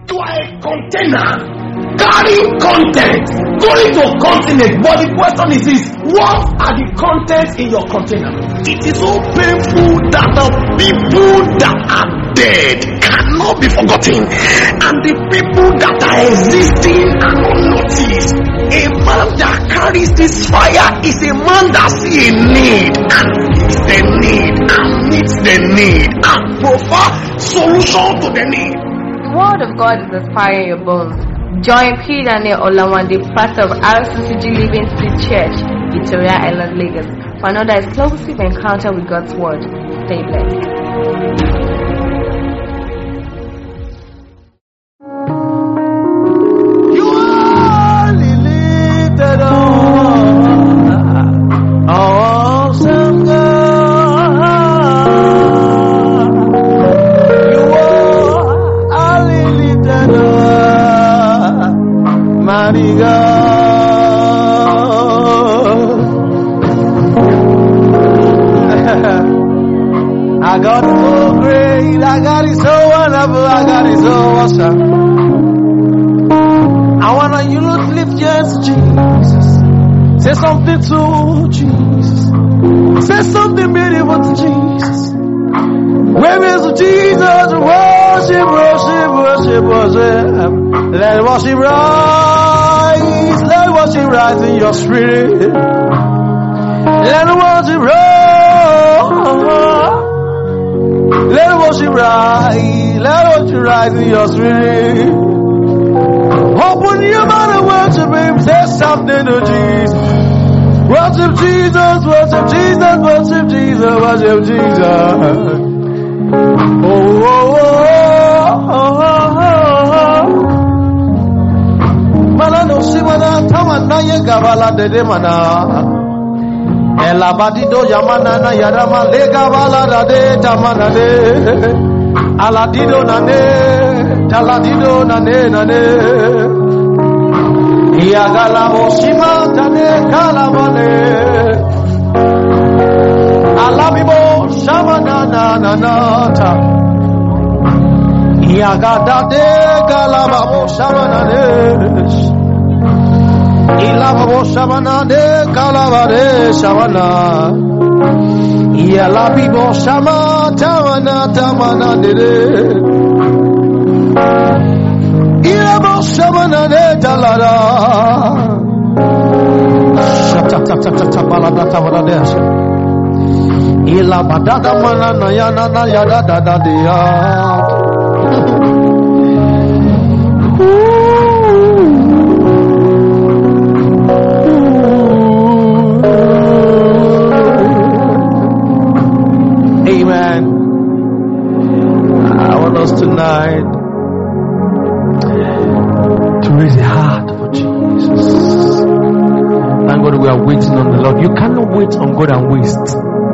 You are a container carrying content, going to a continent. But the question is what are the contents in your container? It is so painful that the people that are dead cannot be forgotten, and the people that are existing are not noticed. A man that carries this fire is a man that sees a need and meets the need and meets the need and provides solution to the need. The word of God is inspiring your bones. Join P. Daniel Olawande, pastor of RCCG Living Street Church, Victoria Island, Lagos, for another explosive encounter with God's word. Stay blessed. I wanna you lift your hands to Jesus. Say something to Jesus. Say something beautiful to Jesus. Where is Jesus? Worship, worship, worship, worship. Let worship rise. Let worship rise in your spirit. Let worship rise. Let worship rise. Let worship rise in your spirit. Open your mouth and worship Him. Say something to Jesus. Worship Jesus. Worship Jesus. Worship Jesus. Worship Jesus. Oh, oh, oh, oh, oh. Mana no simana tamana ye gavala de mana. Ela badido yamana na yarama le gavala de tamana de. Aladido nane, taladido nane. Iyagala oshima tane kalabane. Alabibo shamana na ta. Iyagada de kalababo shamana de. Ilababo shamana de kalabare shamana. Iyalabibo shama tamana de. Iyabo shamana de talada. Shata balada tawada de. Ila badada mana na yana na yada da dia. Amen. I want us tonight to raise a heart for Jesus. Thank God we are waiting on the Lord. You cannot wait on God and waste.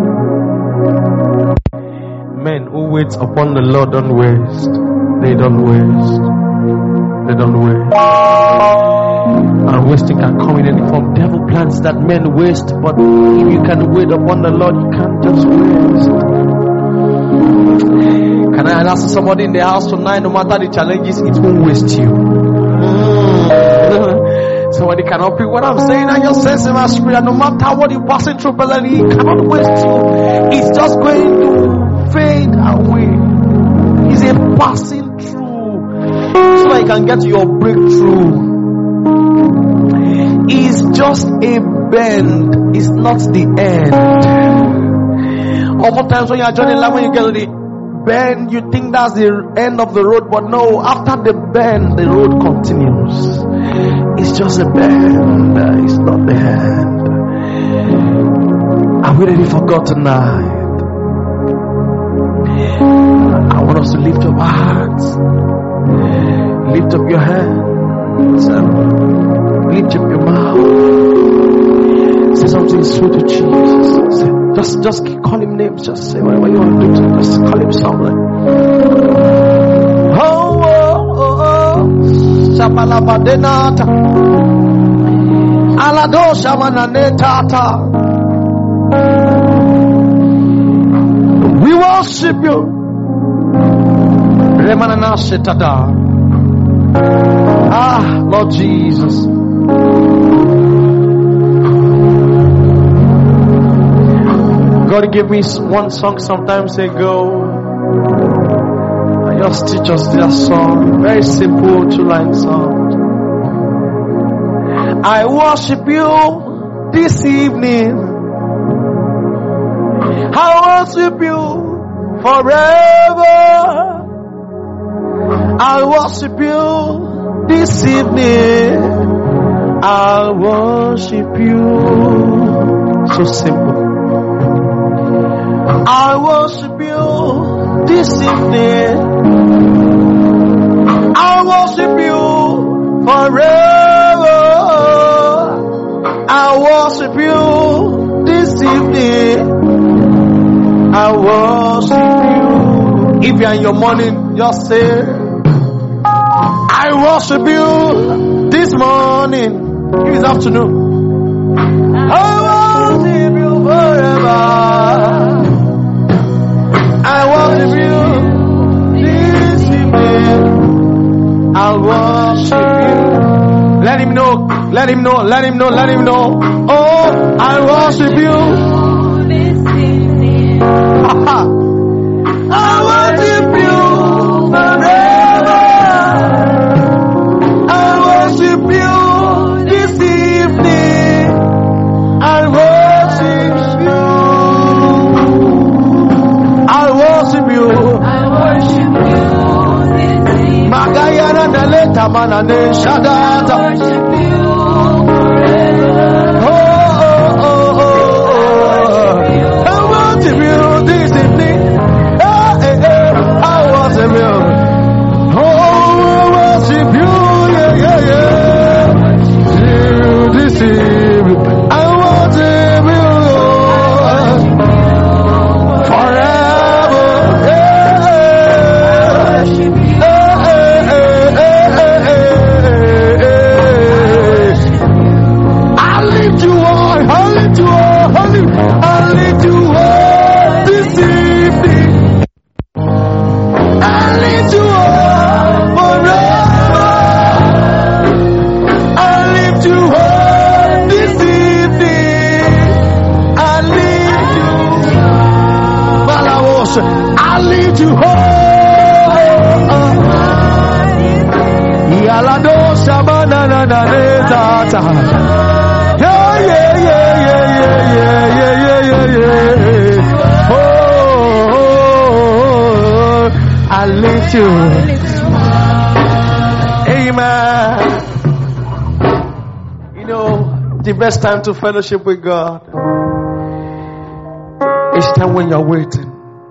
Men who wait upon the Lord don't waste. They don't waste. They don't waste. And wasting can come in any form. Devil plans that men waste, but if you can wait upon the Lord, you can't just waste. Can I ask somebody in the house tonight, no matter the challenges, it won't waste you. Somebody cannot pick what I'm saying. I just sense in my spirit, no matter what you're passing through, brother, he cannot waste you. It's just going to fade away. It's a passing through so that you can get to your breakthrough. It's just a bend. It's not the end. Oftentimes when you are joining life, when you get to the bend, you think that's the end of the road, but no, after the bend, the road continues. It's just a bend. It's not the end. Are we ready for God tonight? I want us to lift up our hearts, lift up your hands, lift up your mouth. Say something sweet to Jesus. Just call him names. Just say whatever you want to do. Just call him something. Oh, oh, oh, oh. Shabalabadenata. Alado shamananetata. We worship you. Remanana shetada. Lord Jesus. God gave me one song some time ago. Just teach us that song. Very simple 2-line song. I worship you this evening. I worship you forever. I worship you this evening. I worship you. So simple. I worship you this evening. I worship you forever. I worship you this evening. I worship you. If you are in your morning, just say, I worship you this morning. If it's afternoon, I worship you forever. I worship you this evening. I'll worship you. Let him know, let him know, let him know, let him know. Oh, I worship you this evening. I worship you forever. I worship you this evening. I worship you. I worship you. I worship you this evening. Magayana Naleta Manane Shadat. I worship you forever. Oh, oh, oh, oh. I worship you this evening. I worship you. Oh, I worship you. Yeah, yeah, yeah. This evening. I worship you. Amen. You know, the best time to fellowship with God is time when you're waiting.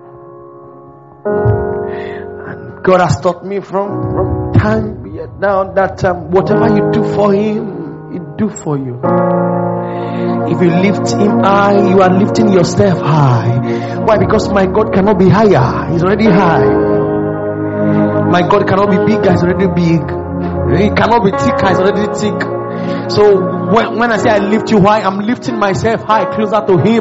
And God has taught me from time now that whatever you do for Him, He do for you. If you lift Him high, you are lifting yourself high. Why? Because my God cannot be higher. He's already high. My God cannot be bigger. He's already big. He cannot be thicker. He's already thick. So when I say I lift you high, I'm lifting myself high, closer to Him.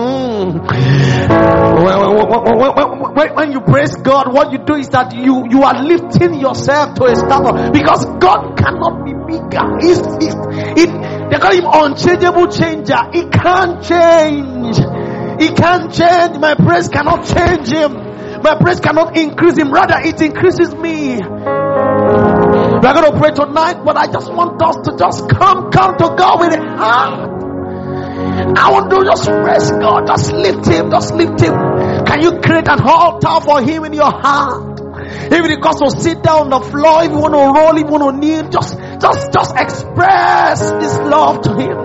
When you praise God, what you do is that you are lifting yourself to a standard, because God cannot be bigger. They call Him unchangeable changer. He can't change. He can't change. My praise cannot change Him. My praise cannot increase Him. Rather, it increases me. We are going to pray tonight, but I just want us to just come to God with a heart. I want to just praise God. Just lift Him. Just lift Him. Can you create an altar for Him in your heart? Even if it costs to sit down on the floor, if you want to roll, if you want to kneel, just express this love to Him.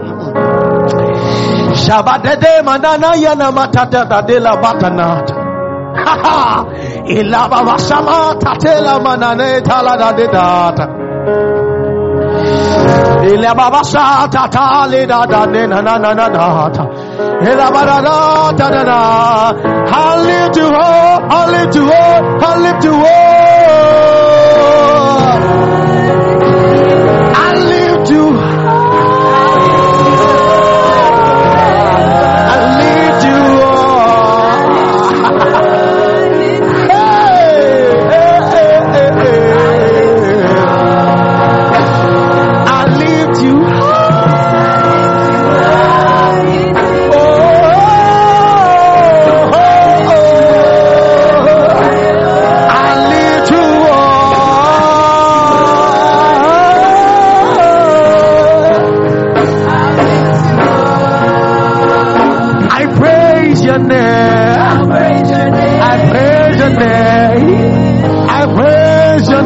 Shabadede manana yana matata de la batanat. Ha ilaba wasama tatela manane talada de data. Ilaba wasata tali da da na na na data. Ilaba da da da da. I lift you up, I lift you up, I lift you up. I lift you up.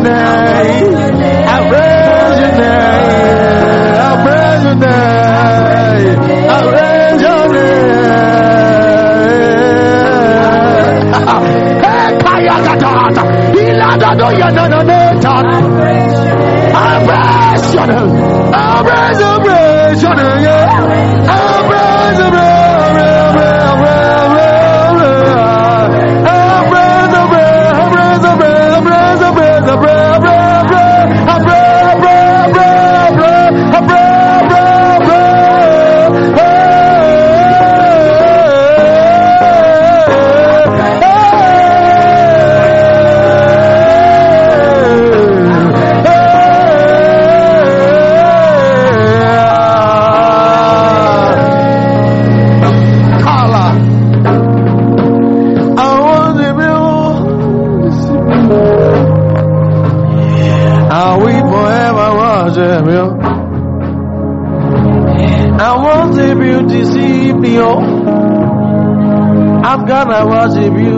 name. I praise your name. I praise your name. I praise your name. Hey, Kayagatata. Iladado Yananeta. I praise your name. I praise your name. I praise your name. I'm gonna worship you.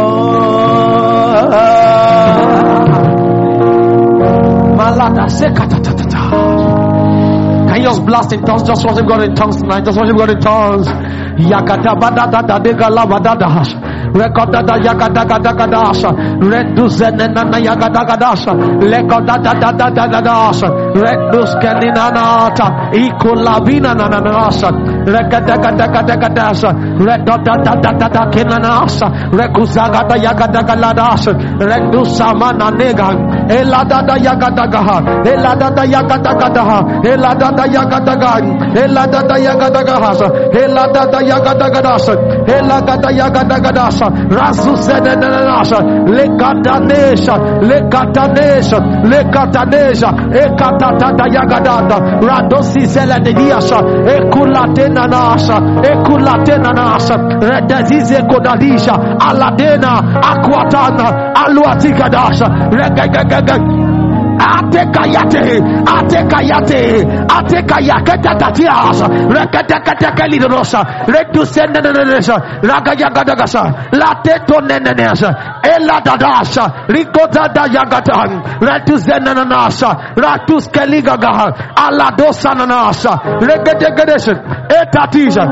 Malada sekatatata. Can you just blast in tongues? Just worship God in tongues tonight. Just worship God in tongues. Yakata badada da degala badada. Rekoda da yakata kada kadasha. Redus enena yakata kadasha. Lekoda da da da da da dasha. Redus kenina nata. Ikulabina nanasa. Rekada kada kada kadasha. Redoda da da da da kinanasa. Rekuzaga da yakata kaladasha. Redus samana negan. Elada da yakata gaha. Elada da yakata kadaha. Elada da yakata gaha. Elada da yakata gahasa. Elada da yakata gadasa. Elada da yakata gadasa. Rasu sedenasa. Lekatanesha. Lekatanesha. Lekatanesha. Ekatata da yakata. Radosi selediyasa. Ekulatena nasa. Ekulatena nasa. Redazize kodalisha. Aladena. Aquatana. Aluatikadasa. Regagagag. Atekayate, atekayate, atekayaketa tatiasa, rekateka lidosa, redusendesa, ragayagadagasa, lateto nenenesa, eladadasa, ricota da yagatan, retuzenanasa, ratus keligagaha, aladosa nanasa, regadegadesa, etatisa,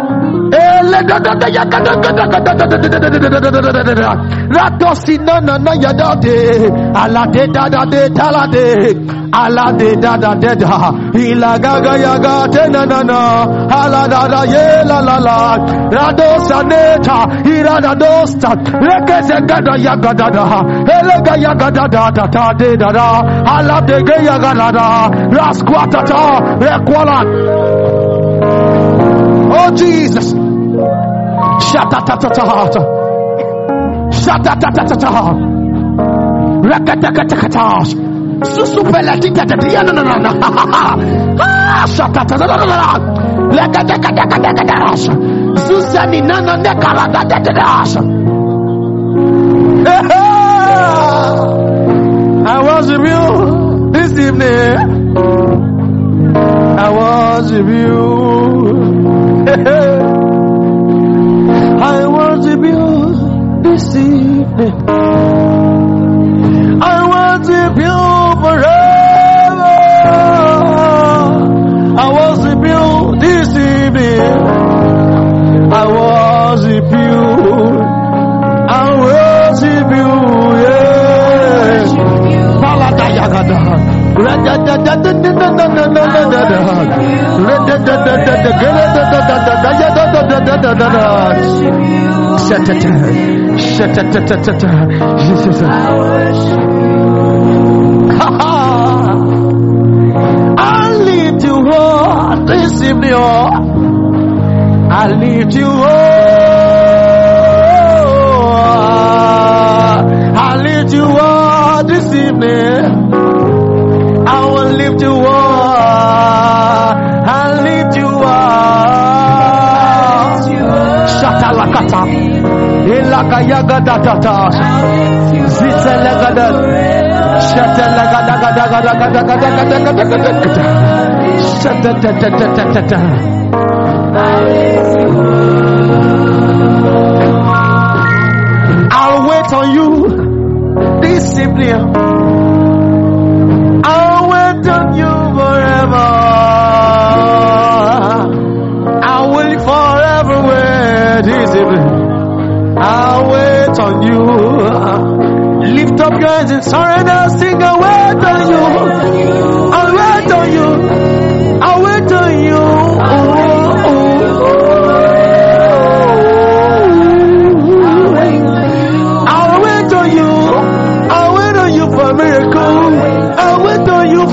ratosinana yadate, aladeta de talade. Ala de da da de da, ila gaga yaga te na na na, ala da da ye la la la, radosa neta, ira da dosta, rekese gada yaga da da, elega yaga da da da da de da da, ala de ge yaga da da, rasquata ta, requala. Oh Jesus, shata ta ta ta ta, shata ta ta ta ta, rekete kete kete. Susupelatika tatiana na na ah shakata na na na lekata kata kata kata susani na na na karata tata. I worship you this evening. I worship you. I worship you this evening. I worship you forever. I worship you this evening. I worship you. I worship you. Yes. I lift you up this evening. I lift you up. I lift you up this evening. I will lift you up. I lift you up. Shatalakata. Ilakayaga datata. Zitselagada. I'll wait on you this evening.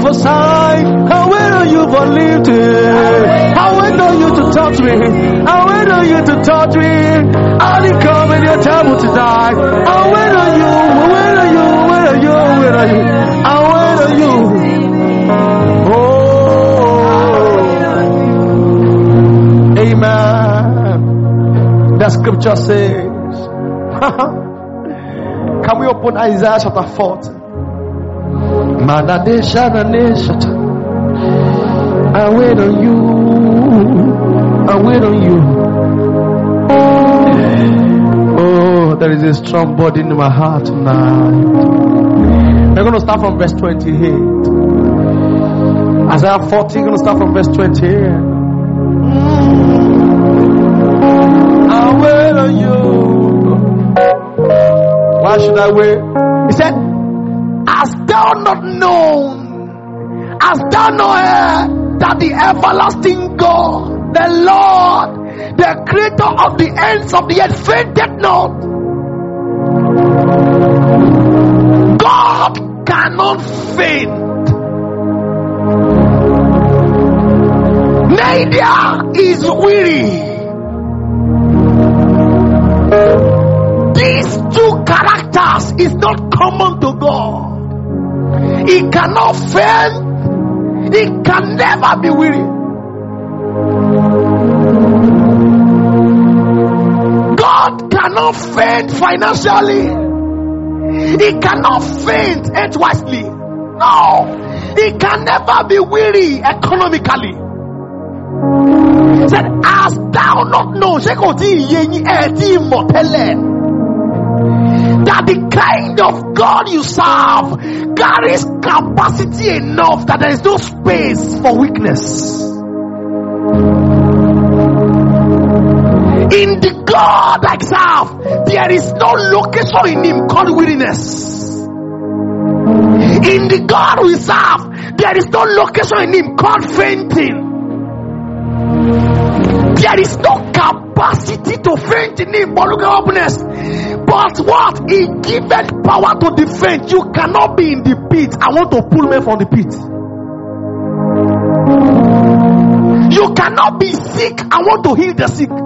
for sign. I wait on you for lifting. I wait on you to touch me. I wait on you to touch me. I didn't come in your table to die. I wait on you. Wait on you. Wait on you. Wait on you. I wait on you. Oh, amen. The scripture says. Can we open Isaiah chapter 40? I wait on you. I wait on you. Oh, there is a strong body in my heart tonight. We're going to start from verse 28. Isaiah 40, we're going to start from verse 28. I wait on you. Why should I wait? He said, hast thou not known, hast thou not heard, that the everlasting God, the Lord, the creator of the ends of the earth, fainted not? God cannot faint, neither is weary. These two characters is not common to God. He cannot fail. He can never be weary. God cannot faint financially. He cannot faint wisely. No, he can never be weary economically. He said, hast thou not known that the kind of God you serve carries capacity enough that there is no space for weakness? In the God I serve, there is no location in him called weariness. In the God we serve, there is no location in him called fainting. There is no capacity to faint in him. But look at openness. But what? He given power to the faint. You cannot be in the pit. I want to pull men from the pit. You cannot be sick. I want to heal the sick.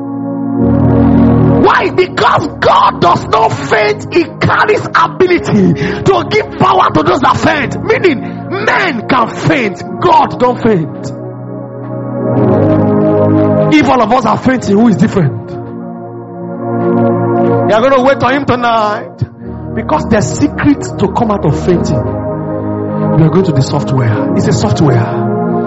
Why? Because God does not faint. He carries ability to give power to those that faint. Meaning, men can faint. God don't faint. If all of us are fainting, who is different? You are going to wait on him tonight. Because the secret to come out of fainting, you are going to the software. It's a software.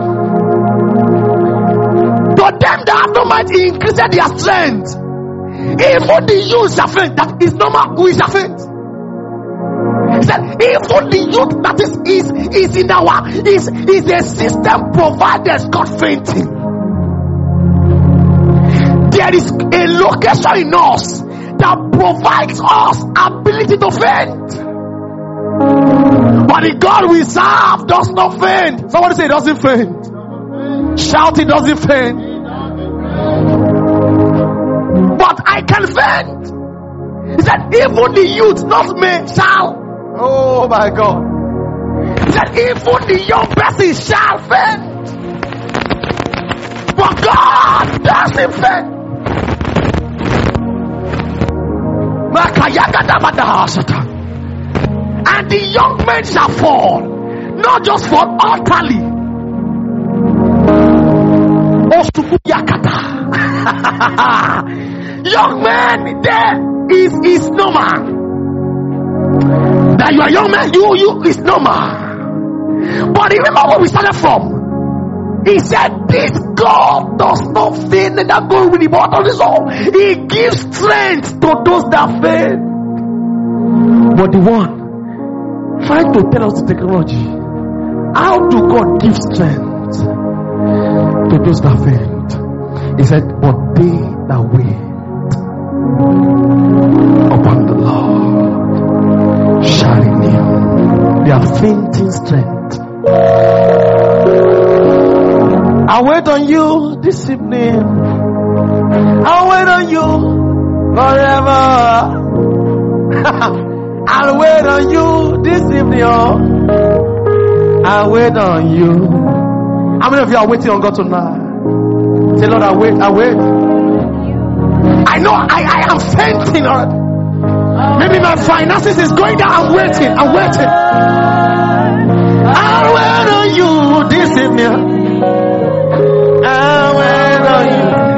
To them that have no might, he increased their strength. Even the youth shall faint. That is normal. Who is shall faint? He said, even the youth that is in our is a system provided called fainting. There is a location in us that provides us ability to faint. But the God we serve does not faint. Somebody say he doesn't faint. Shout, he doesn't faint. But I can faint. He said, even the youth, not me, shall. Oh my God. He said, even the young person shall faint. But God doesn't faint. And the young men shall fall, not just fall utterly. Young man, there is normal. That you are young man, you is normal. But remember where we started from. He said, this God does not faint and that God will be bought on his own. He gives strength to those that faint. But the one trying to tell us the technology, how do God give strength to those that faint? He said, but they that wait upon the Lord shall renew their fainting strength. I wait on you this evening. I wait on you forever. I'll wait on you this evening. I I wait on you. How many of you are waiting on God tonight? Say, Lord, I wait. I know I am fainting already. Maybe my finances is going down. I'm waiting. I wait on you this evening. I wait on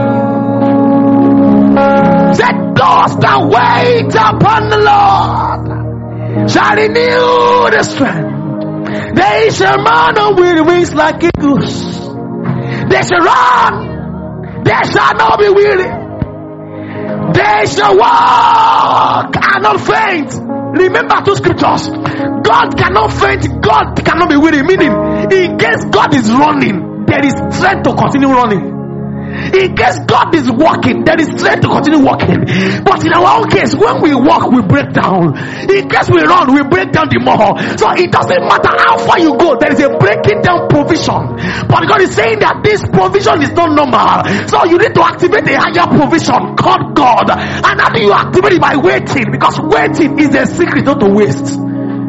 you. Say, those that wait upon the Lord shall renew the strength. They shall mount on with wings like eagles. They shall run. They shall not be weary. They shall walk and not faint. Remember two scriptures. God cannot faint. God cannot be weary. Meaning, in case God is running, there is strength to continue running. In case God is walking, there is strength to continue walking. But in our own case, when we walk, we break down. In case we run, we break down the more. So it doesn't matter how far you go, there is a breaking down provision. But God is saying that this provision is not normal. So you need to activate a higher provision called God. And how do you activate it? By waiting. Because waiting is a secret not to waste.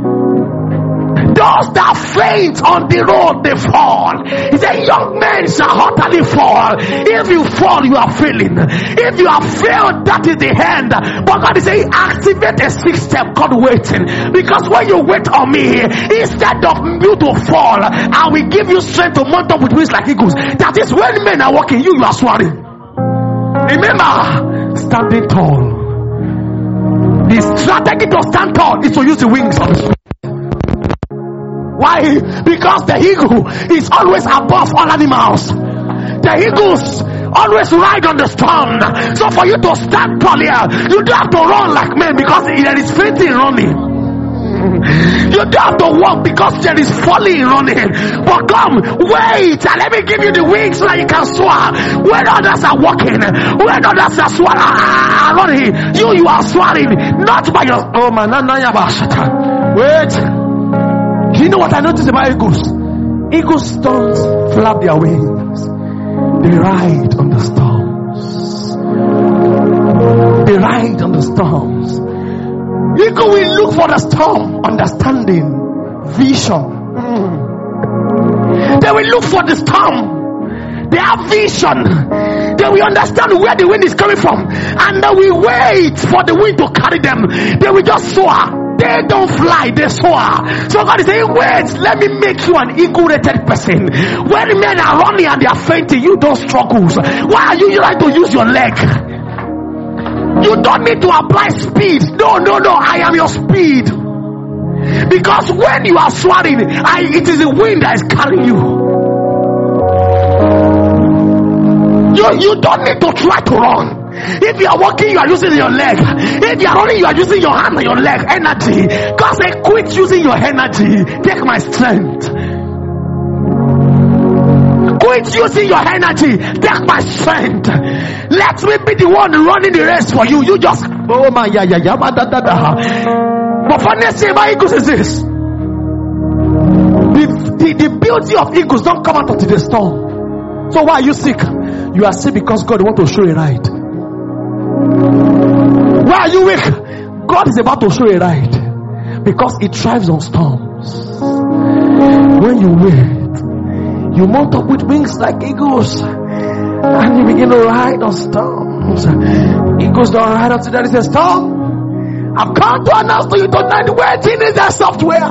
Those that faint on the road, they fall. He said, young men shall utterly fall. If you fall, you are failing. If you have failed, that is the end. But God is saying, activate a sixth step called waiting. Because when you wait on me, instead of you to fall, I will give you strength to mount up with wings like eagles. That is when men are walking, you are soaring. Remember, standing tall. The strategy to stand tall is to use the wings of the spirit. Why? Because the eagle is always above all animals. The eagles always ride on the storm. So for you to stand tall here, you don't have to run like men because there is fainting running. You don't have to walk because there is falling running. But come, wait, and let me give you the wings so that you can soar. When others are walking, when others are running, you are soaring, not by your wait. Do you know what I noticed about eagles? Eagles don't flap their wings. They ride on the storms. They ride on the storms. Eagle will look for the storm, understanding, vision. They will look for the storm. They have vision. They will understand where the wind is coming from. And they will wait for the wind to carry them. They will just soar. They don't fly, they soar. So God is saying, wait, let me make you an eagle-rated person. When men are running and they are fainting, you don't struggle. Why are you trying to use your leg? You don't need to apply speed. No, I am your speed. Because when you are soaring, it is the wind that is carrying you. You don't need to try to run. If you are walking, you are using your leg. If you are running, you are using your hand and your leg. Energy. God said, quit using your energy. Take my strength. Quit using your energy. Take my strength. Let me be the one running the race for you. You just, oh my, yeah. But funniest thing about eagles is this. The beauty of eagles don't come out of the storm. So why are you sick? You are sick because God wants to show you right. Why are you weak? God is about to show you right. Because it thrives on storms. When you wait, you mount up with wings like eagles. And you begin to ride on storms. Eagles don't ride until there is a storm. I've come to announce to you tonight, waiting is a software.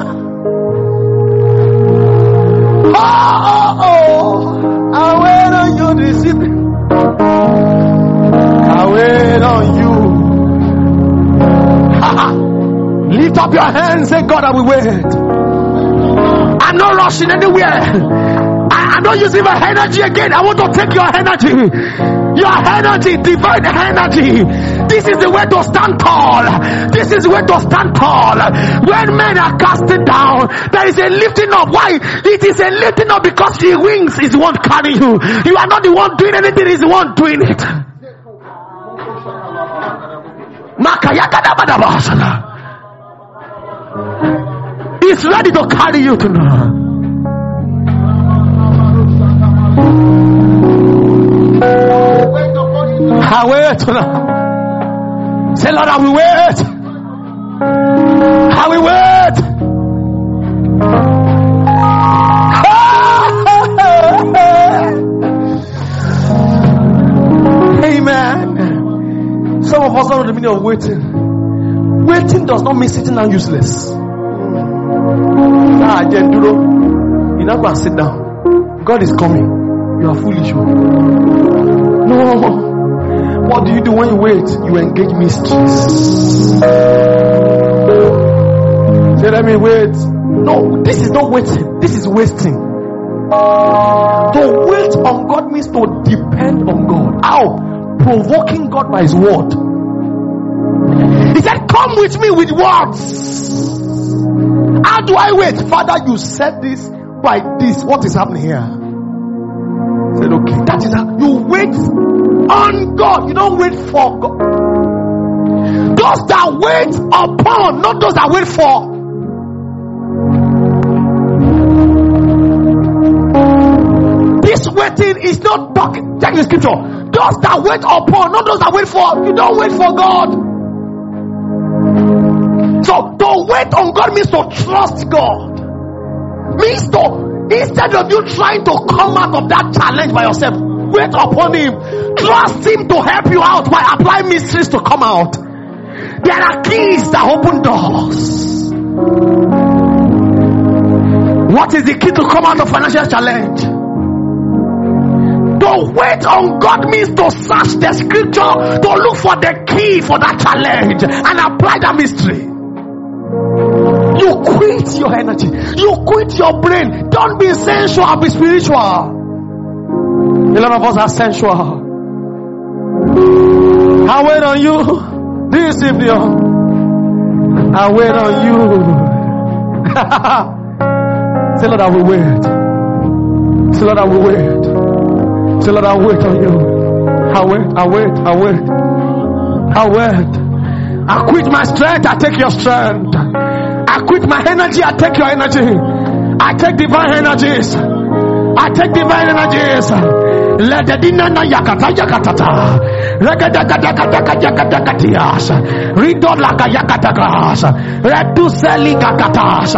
I wait on you this evening. I wait on you. Lift up your hands, say, God, I will wait. I'm not rushing anywhere. I'm not using my energy again. I want to take your energy. Your energy, divine energy. This is the way to stand tall. This is the way to stand tall. When men are casted down, there is a lifting up. Why? It is a lifting up because the wings is the one carrying you. You are not the one doing anything, it's the one doing it. It's ready to carry you tonight. I wait tonight. Say, Lord, I will wait. I will wait. of waiting. Waiting does not mean sitting down useless. Jenduro, you not go and sit down. God is coming. You are foolish. No. What do you do when you wait? You engage mysteries. Say, let me wait. No, this is not waiting. This is wasting. To wait on God means to depend on God. How? Provoking God by His word. He said, come with me with words. How do I wait? Father, you said this by this. What is happening here? I said, okay, that is how you wait on God. You don't wait for God. Those that wait upon, not those that wait for. This waiting is not talking. Check the scripture. Those that wait upon, not those that wait for. You don't wait for God. So to wait on God means to trust God. Means to, instead of you trying to come out of that challenge by yourself, wait upon Him. Trust Him to help you out by applying mysteries to come out. There are keys that open doors. What is the key to come out of financial challenge? To wait on God means to search the scripture, to look for the key for that challenge and apply that mystery. You quit your energy. You quit your brain. Don't be sensual, be spiritual. A lot of us are sensual. I wait on you this evening. I wait on you. Say, Lord, I will wait. Say, Lord, I will wait. Say, Lord, I will wait on you. I wait. I quit my strength, I take your strength. I quit my energy, I take your energy. I take divine energies. Let the dinana yakata yakatata. Regadagadagadagadagadagatias. Ridolaka yakatagas. Reduseli gagatas.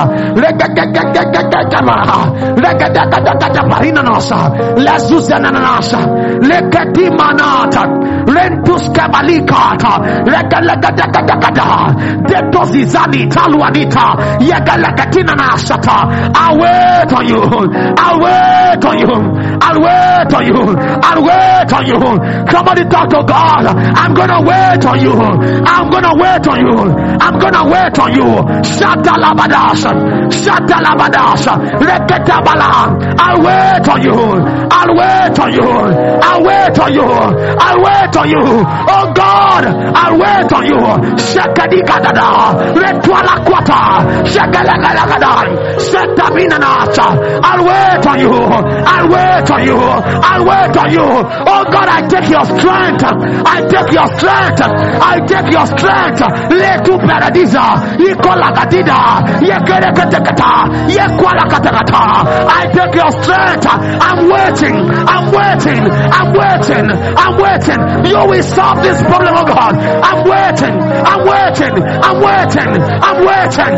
Regadagadagadagadamarinanos. Lesuzenananas. Legadimanata. Rentus kabalikata. Regalagadagadagada. Detozizani taluanita. Yagalakatinanasata. I'll wait on you. I'll wait on you. I'll wait on you. I'll wait on you. Somebody talk to God. I'm gonna wait on you. I'm gonna wait on you. I'm gonna wait on you. Shatalabadasha. Shatalabadasha. Reketabala. I'll wait on you. I'll wait on you. I'll wait on you. I'll wait on you. Oh God, I'll wait on you. Shakadikadada. Retwala kwata. Shakalagalagada. Shetaminanata. I'll wait on you. I'll wait on you. I'll wait on you. Oh God, I take your strength. I take your strength. I take your strength. Letu paradisa. Ikolakatida. Yekereketekata. Yekwalakatakata. I take your strength. I'm waiting. I'm waiting. I'm waiting. I'm waiting. You will solve this problem, oh God. I'm waiting. I'm waiting. I'm waiting. I'm waiting.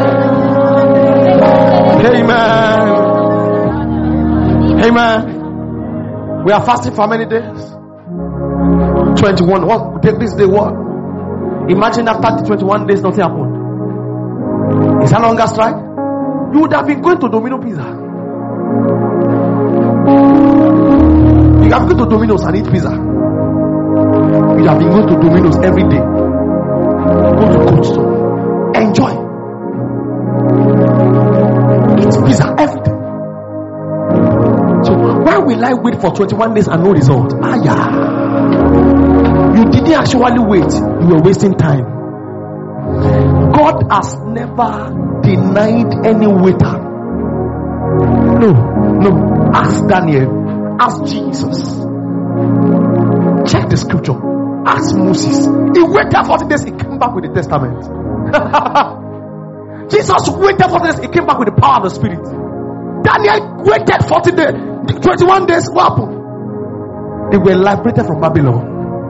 Amen. Amen. We are fasting for how many days? 21. What? Take this day what? Imagine after the 21 days nothing happened. Is that longer strike? You would have been going to Domino Pizza. You have been going to Domino's and eat pizza. You have been going to Domino's every day. Go to Cold Stone. Enjoy. Eat pizza every day. So why will I wait for 21 days and no result? You didn't actually wait. You were wasting time. God has never denied any waiter. No. Ask Daniel. Ask Jesus. Check the scripture. Ask Moses. He waited 40 days. He came back with the testament. Jesus waited 40 days. He came back with the power of the Spirit. Daniel waited 40 days. 21 days. What happened? They were liberated from Babylon.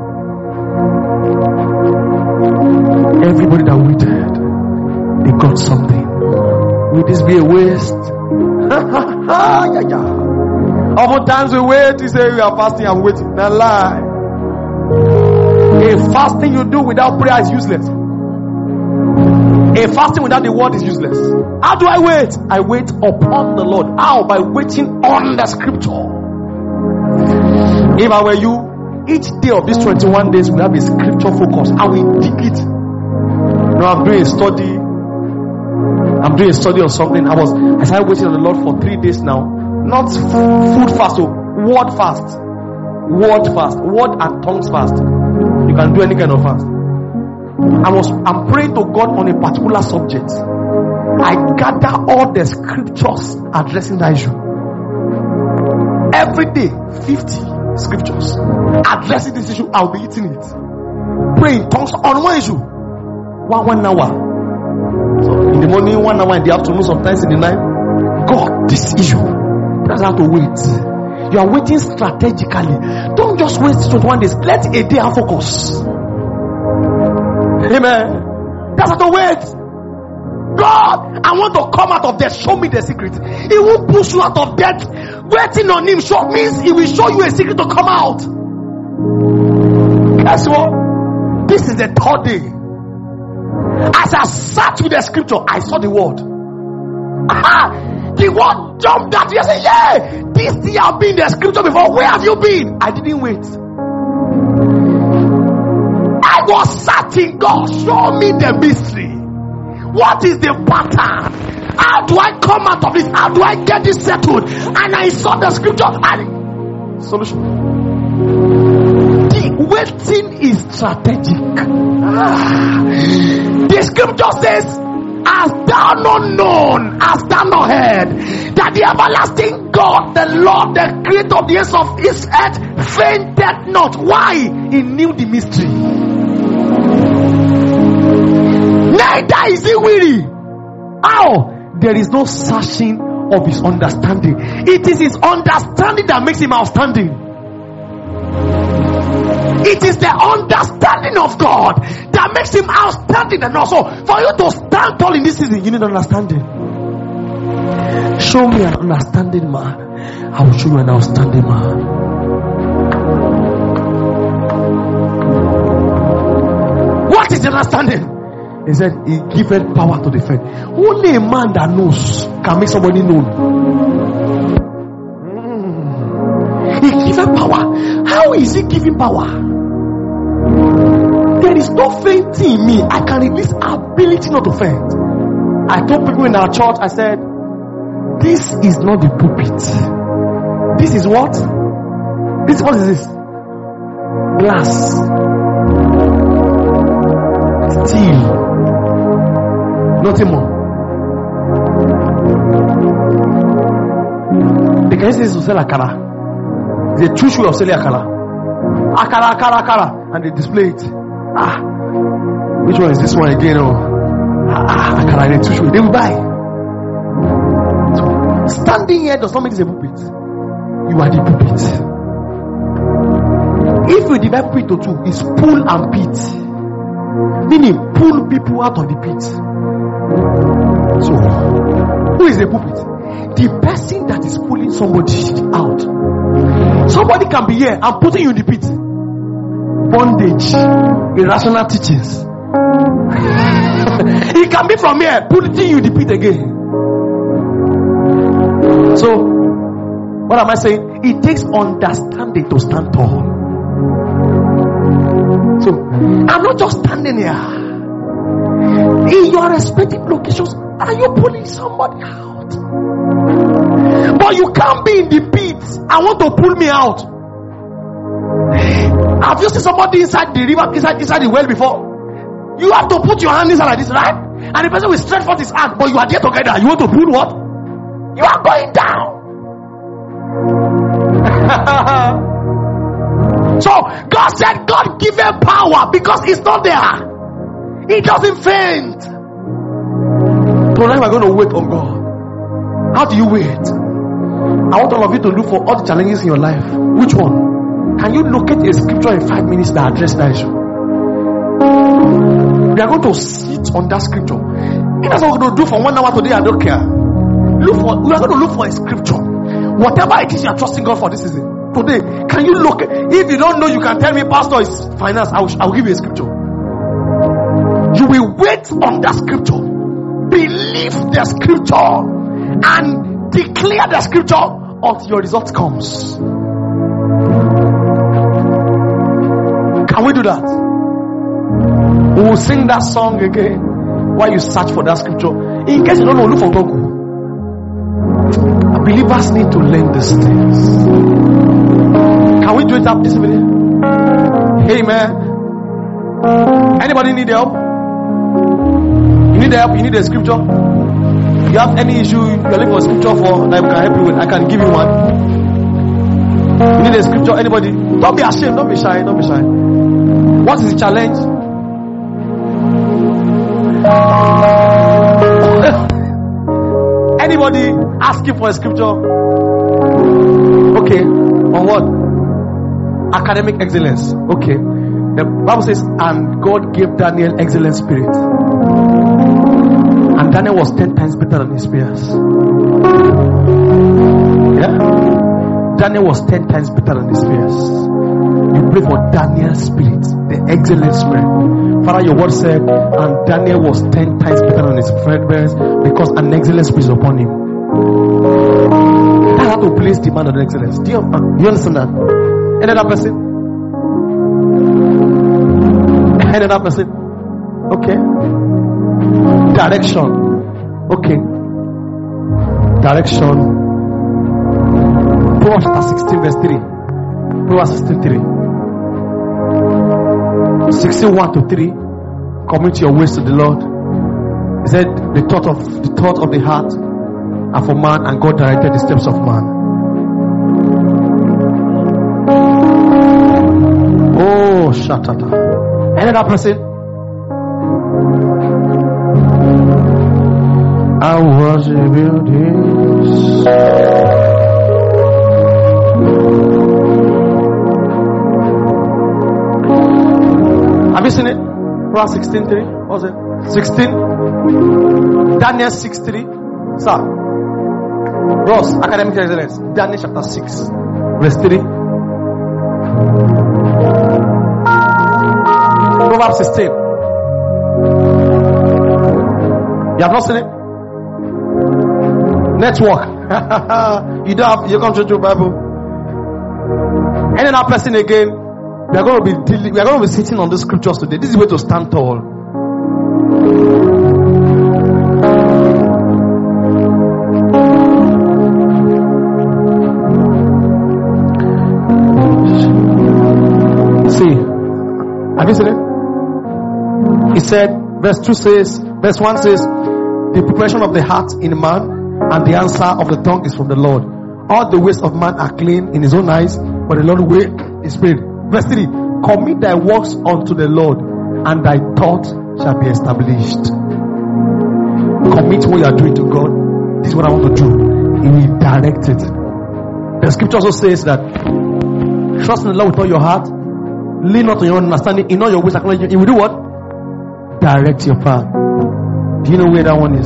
Everybody that waited, they got something. Will this be a waste? Oftentimes we wait, we say we are fasting and waiting. Now lie. A fasting you do without prayer is useless. A fasting without the word is useless. How do I wait? I wait upon the Lord. How? By waiting on the scripture. If I were you, each day of these 21 days will have a scripture focus. I will dig it. Now I'm doing a study on something. I started waiting on the Lord for 3 days now. Not food fast, so word fast. Word and tongues fast. You can do any kind of fast. I'm praying to God on a particular subject. I gather all the scriptures addressing that issue. Every day, 50 scriptures addressing this issue. I'll be eating it. Praying tongues on one issue. One hour. So in the morning, 1 hour in the afternoon, sometimes in the night. God, this issue. That's how to wait. You are waiting strategically. Don't just wait 21 days. Let a day have focus. Amen. That's how to wait. God, I want to come out of death. Show me the secret. He will push you out of death. Waiting on him means he will show you a secret to come out. Guess what? This is the 3rd day. As I sat with the scripture, I saw the word. The word jumped at me. I said, yeah, this thing have been in the scripture before. Where have you been? I didn't wait. I was searching. God, show me the mystery. What is the pattern? How do I come out of this? How do I get this settled? And I saw the scripture and solution. The waiting is strategic. The scripture says, "Hast thou not known, hast thou not heard, that the everlasting God, the Lord, the creator of the ends of his earth, fainted not." Why? He knew the mystery. Neither is he weary. How? There is no searching of his understanding. It is his understanding that makes him outstanding. It is the understanding of God that makes him outstanding. And also, for you to stand tall in this season, you need understanding. Show me an understanding man. I will show you an outstanding man. What is understanding? He said, he giveth power to defend. Only a man that knows can make somebody known. He giveth power. How is he giving power? There is no fainting in me. I can release ability not to faint. I told people in our church, I said, this is not the pulpit. This is what? What is this? Glass. Steel. Nothing more. The guy says to sell akara. It's a true way of selling akara. Akara. And they display it. Which one is this one again? Akara in a true way. They will buy. So, standing here does not make this a pulpit. You are the pulpit. If you divide pulpit to two, it's pool and pit. Meaning, pull people out of the pit. So, who is the pulpit? The person that is pulling somebody out. Somebody can be here and putting you in the pit. Bondage, irrational teachings. He can be from here putting you in the pit again. So, what am I saying? It takes understanding to stand tall. So, I'm not just standing here. In your respective locations, are you pulling somebody out? But you can't be in the pit. I want to pull me out. Have you seen somebody inside the river, inside the well before? You have to put your hand inside like this, right? And the person will stretch forth his hand, but you are there together. You want to pull what? You are going down. So God said, God give him power because it's not there. He doesn't faint. Tonight we're going to wait on God. How do you wait? I want all of you to look for all the challenges in your life. Which one? Can you locate a scripture in 5 minutes that address that issue? We are going to sit on that scripture. If that's what we're going to do for 1 hour today, I don't care. We are going to look for a scripture. Whatever it is you are trusting God for this season. Today, can you look? If you don't know, you can tell me, Pastor, it's finance. I'll give you a scripture. You will wait on that scripture, believe the scripture, and declare the scripture until your result comes. Can we do that? We will sing that song again while you search for that scripture. In case you don't know, look for Google. Believers need to learn these things. Can we do it up this minute? Amen. Anybody need help? You need help? You need a scripture? You have any issue you're looking for a scripture for that we can help you with? I can give you one. You need a scripture? Anybody? Don't be ashamed. Don't be shy. Don't be shy. What is the challenge? Anybody asking for a scripture? Okay. On what? Academic excellence. Okay. The Bible says, and God gave Daniel excellent spirit. And Daniel was 10 times better than his peers. Yeah? Daniel was 10 times better than his peers. You pray for Daniel's spirit, the excellent spirit. Father, your word said, and Daniel was 10 times better than his friends because an excellent spirit is upon him. That's how to place demand on excellence. Do you understand that? Another person? Another person? Okay. Direction. Okay. Direction. Proverbs 16 verse 3. Proverbs 16:3. 61-3. Commit your ways to the Lord. He said, the thought of the heart are for man, and God directed the steps of man. Oh, shatata. Another person? I worship you this. Have you seen it? Proverbs 16:3. What was it? 16. Daniel 6:3. Sir. Ross, academic excellence. Daniel chapter 6, verse 3. Proverbs 16. You have not seen it? Network. You can't read your Bible. Any other person again? We are going to be sitting on the scriptures today. This is where to stand tall. See, have you seen it? He said, verse 1 says, the preparation of the heart in man and the answer of the tongue is from the Lord. All the ways of man are clean in his own eyes, but the Lord way is spirit. Verse 3, commit thy works unto the Lord, and thy thought shall be established. Commit what you are doing to God. This is what I want to do. He will direct it. The scripture also says that trust in the Lord with all your heart, lean not on your own understanding, in all your ways acknowledge him. He will do what? Direct your path. Do you know where that one is?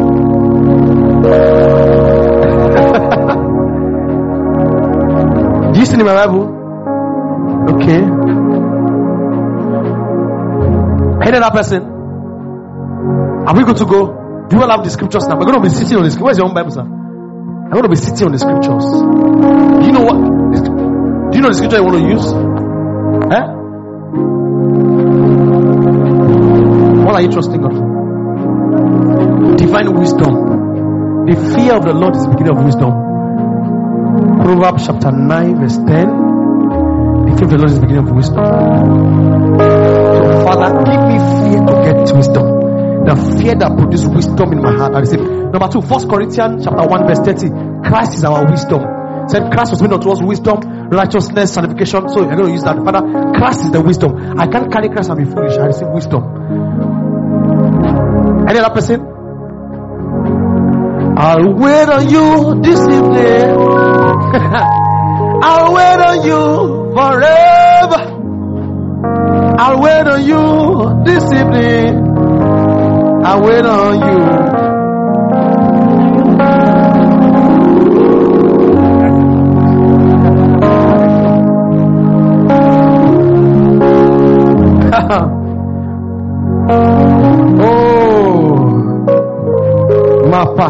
Do you see in my Bible? Okay. Any other person? Are we good to go? Do you all have the scriptures now? We're going to be sitting on the scriptures. Where's your own Bible, sir? I'm going to be sitting on the scriptures. Do you know what? Do you know the scripture you want to use? Eh? What are you trusting God for? Divine wisdom. The fear of the Lord is the beginning of wisdom. Proverbs chapter 9 verse 10. The fear of the Lord is the beginning of wisdom. So Father, give me fear to get wisdom. The fear that produces wisdom in my heart. I receive. Number 2, 1 Corinthians chapter 1 verse 30. Christ is our wisdom. Said Christ was made unto us wisdom, righteousness, sanctification. So I'm going to use that. Father, Christ is the wisdom. I can't carry Christ and be foolish. I receive wisdom. Any other person? I'll wait on you this evening. I'll wait on you forever. I'll wait on you this evening. I'll wait on you.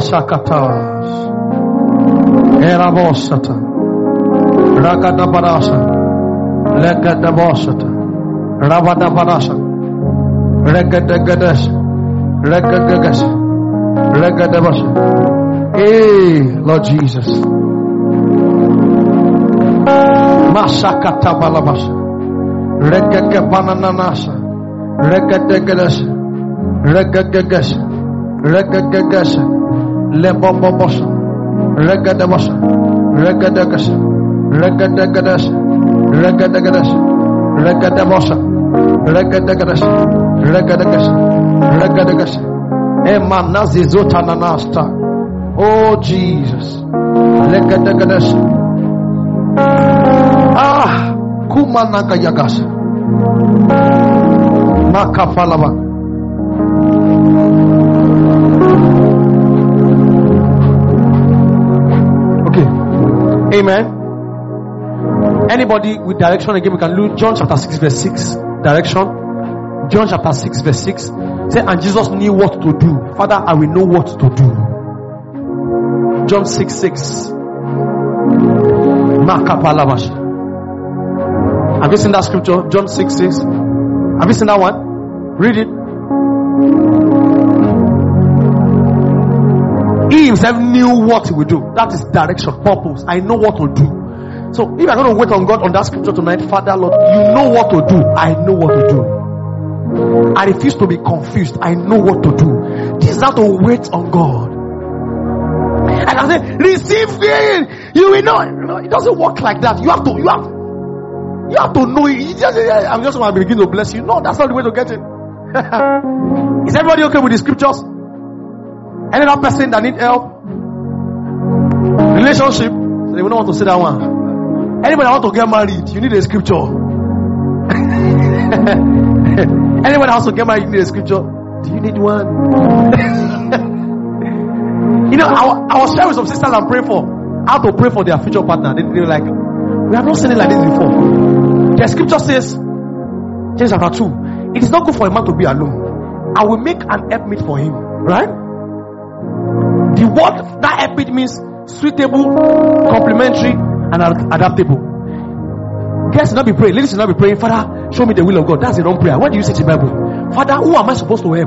Mashakatas. Erabosata. Ragadabarasa. Legadabosata. Rabadabarasa. Regadagadas. Regagagas. Regadabasa. Hey, Lord Jesus. Masakata balabasa. Regagabananasa. Regagagas. Regagagas. Regagagas. Lebobobos. Regadabasa. Regadagas. Regadagadas. Regadagadas. Regadabosa. Regadagadas. Regadagas. Regadagas. Emanazizotananasta. Oh Jesus. Regadagadas. Kumanaka yagas. Makafalaba. Okay. Amen. Anybody with direction again, we can look John chapter 6 verse 6. Direction. John chapter 6 verse 6. Say, and Jesus knew what to do. Father, I will know what to do. John 6:6. Makapalabash. Have you seen that scripture? John 6:6. Have you seen that one? Read it. He himself knew what he would do. That is direction, purpose. I know what to do. So if you're going to wait on God on that scripture tonight, Father, Lord, you know what to do. I know what to do. I refuse to be confused. I know what to do. This is how to wait on God. And I say, receive it. You will know. It doesn't work like that. You have to know it. I'm just going to begin to bless you. No, that's not the way to get it. Is everybody okay with the scriptures? Any other person that need help? Relationship? So they don't want to say that one. Anybody that want to get married, you need a scripture. Anyone else to get married, you need a scripture. Do you need one? You know, I was sharing with some sisters and praying for how to pray for their future partner. They were like, we have not seen it like this before. The scripture says, James chapter 2, it is not good for a man to be alone. I will make an helpmeet for him. Right? The word that helpmeet means suitable, complementary, and adaptable. Guys should not be praying. Ladies should not be praying, Father, show me the will of God. That's the wrong prayer. What do you say to the Bible? Father, who am I supposed to help?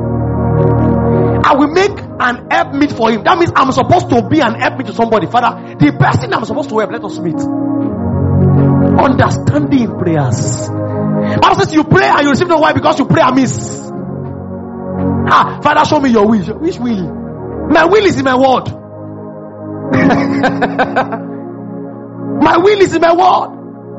I will make an helpmeet for him. That means I'm supposed to be an helpmeet to somebody. Father, the person I'm supposed to help, let us meet. Understanding in prayers. Bible says you pray and you receive no why because you pray amiss. Father, show me your will. Which will? My will is in my word. My will is in my word.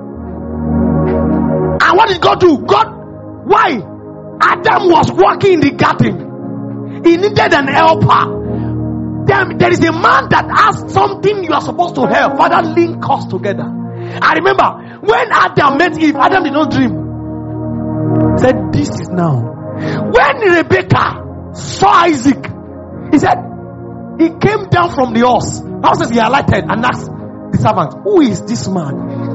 And what did God do? Why? Adam was walking in the garden. He needed an helper. There is a man that has something you are supposed to help. Father, link us together. I remember when Adam met Eve, Adam did not dream. He said, this is now. When Rebecca saw Isaac, he said, he came down from the horse. How says he alighted and asked the servant, who is this man?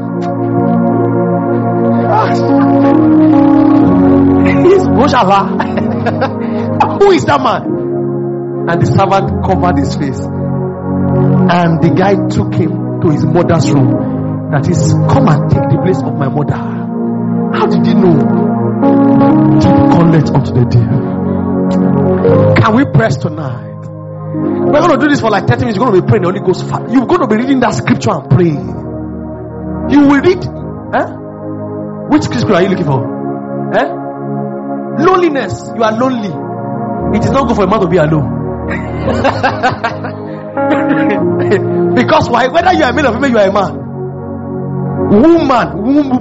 Who is that man? And the servant covered his face. And the guy took him to his mother's room. That is, come and take the place of my mother. How did you know? Deep connect unto the deep. Can we press tonight? We're going to do this for like 30 minutes. You're going to be praying the Holy Ghost. You're going to be reading that scripture and praying. You will read. Which scripture are you looking for? Loneliness. You are lonely. It is not good for a man to be alone. Because why? Whether you are a male or female, you are a man. Woman.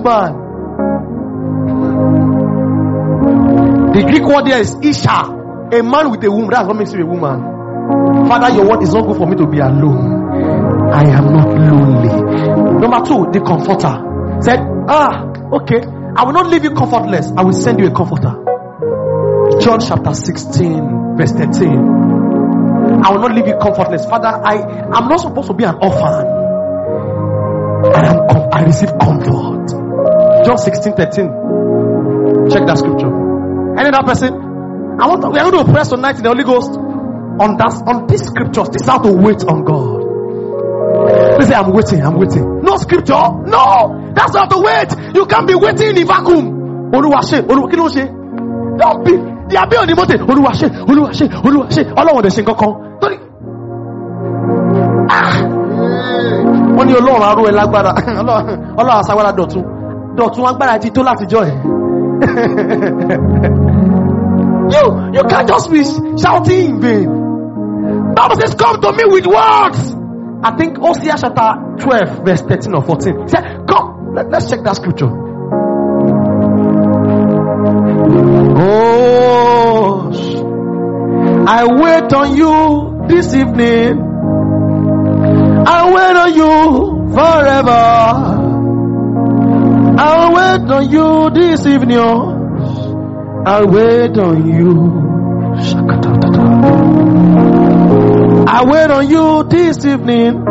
The Greek word there is Isha. A man with a womb. That's what makes you a woman. Father, your word is not good for me to be alone. I am not lonely. Number 2, the comforter said, okay, I will not leave you comfortless. I will send you a comforter. John chapter 16 verse 13. I will not leave you comfortless. Father, I'm not supposed to be an orphan. I receive comfort. John 16:13. Check that scripture. Any other person? We are going to press tonight in the Holy Ghost. on these scriptures, this is how to wait on God. They say, I'm waiting. No scripture? No! That's how to wait. You can't be waiting in a vacuum. Don't be. They are on the mountain. When you Lord arú ẹ lágbára, Ọlọ́run aṣagbára dọ̀tun agbára ti tó láti jọ ẹ̀. You can't just be shouting in vain. Bible says, come to me with words. I think Hosea chapter 12 verse 13 or 14. He said, come, let's check that scripture. Oh, I wait on you this evening. I wait on you forever. I'll wait on you this evening. I'll wait on you. I wait on you this evening.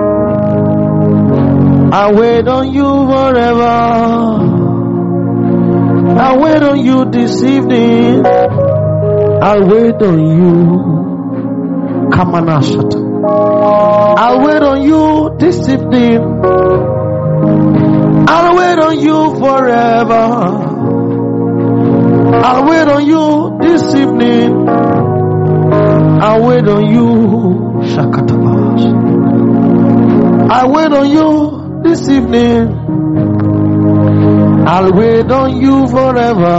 I wait on you forever. I wait on you this evening. I wait on you. Kamanashata. I wait on you this evening. I'll wait on you forever. I'll wait on you this evening. I'll wait on you. Shakatabash. I wait on you this evening. I'll wait on you forever.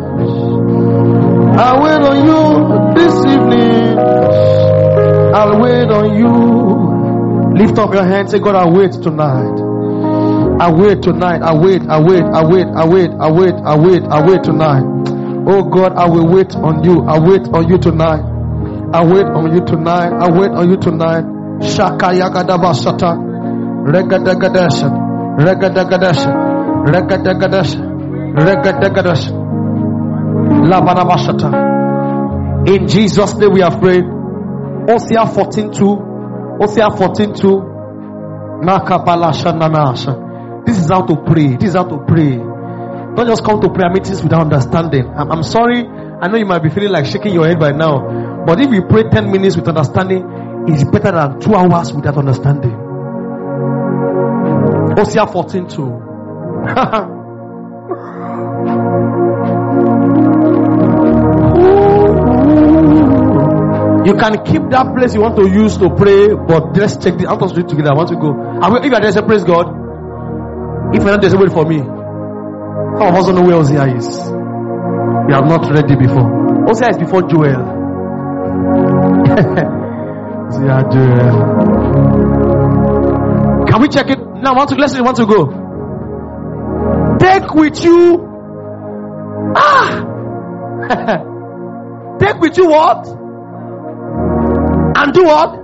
I'll wait on you this evening. I'll wait on you. Lift up your hands. Say, God, I wait tonight. I wait tonight. I wait tonight. Oh God, I will wait on you. I wait on you tonight. I wait on you tonight. I wait on you tonight. Shaka yagadaba shata. Regadagadash. Labanabashata. In Jesus' name we are praying. Hosea 14:2. Hosea 14:2. This is how to pray. This is how to pray. Don't just come to prayer meetings without understanding. I'm sorry. I know you might be feeling like shaking your head by now. But if you pray 10 minutes with understanding, it's better than 2 hours without understanding. Hosea 14:2. You can keep that place you want to use to pray, but let's check this. I want us to do it together. I want to go. If you are there, say praise God. If you're not there, say wait for me. Some of us don't know where Hosea is. We are not ready before. Hosea is before Joel. Joel. Can we check it now? Let's want to go. Take with you. Take with you what? And do what?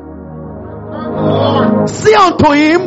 Say unto him.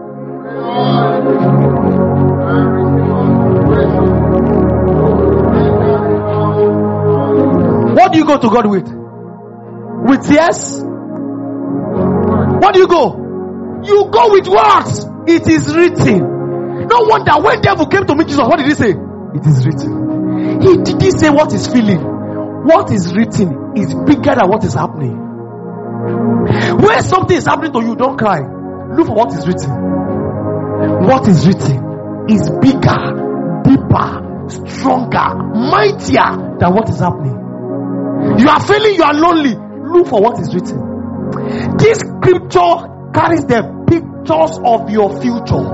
What do you go to God with? With tears? What do you go? You go with words. It is written. No wonder when devil came to meet Jesus, what did he say? It is written. He didn't say what is feeling. What is written is bigger than what is happening. When something is happening to you, don't cry. Look for what is written. What is written is bigger, deeper, stronger, mightier than what is happening. You are feeling you are lonely. Look for what is written. This scripture carries the pictures of your future.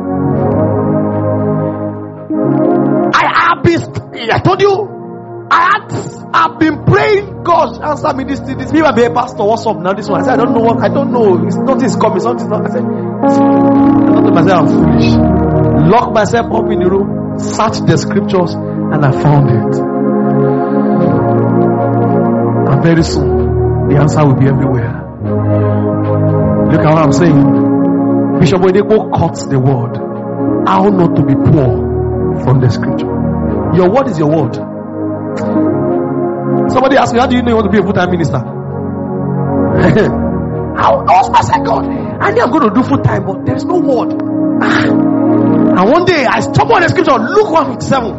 I told you, I've been praying, God, answer me this. People be a pastor, what's up now? This one. I said, I don't know. It's nothing is coming. Something's not. I said, I thought to myself, I'm foolish. Lock myself up in the room, search the scriptures, and I found it. And very soon, the answer will be everywhere. Look at what I'm saying. Bishop Oyedepo cuts the word. How not to be poor from the scripture. Your word is your word. Somebody asked me, how do you know you want to be a full-time minister? I was asking God, I knew I'm going to do full-time, but there's no word. And one day I stopped on the scripture, Luke 1:57.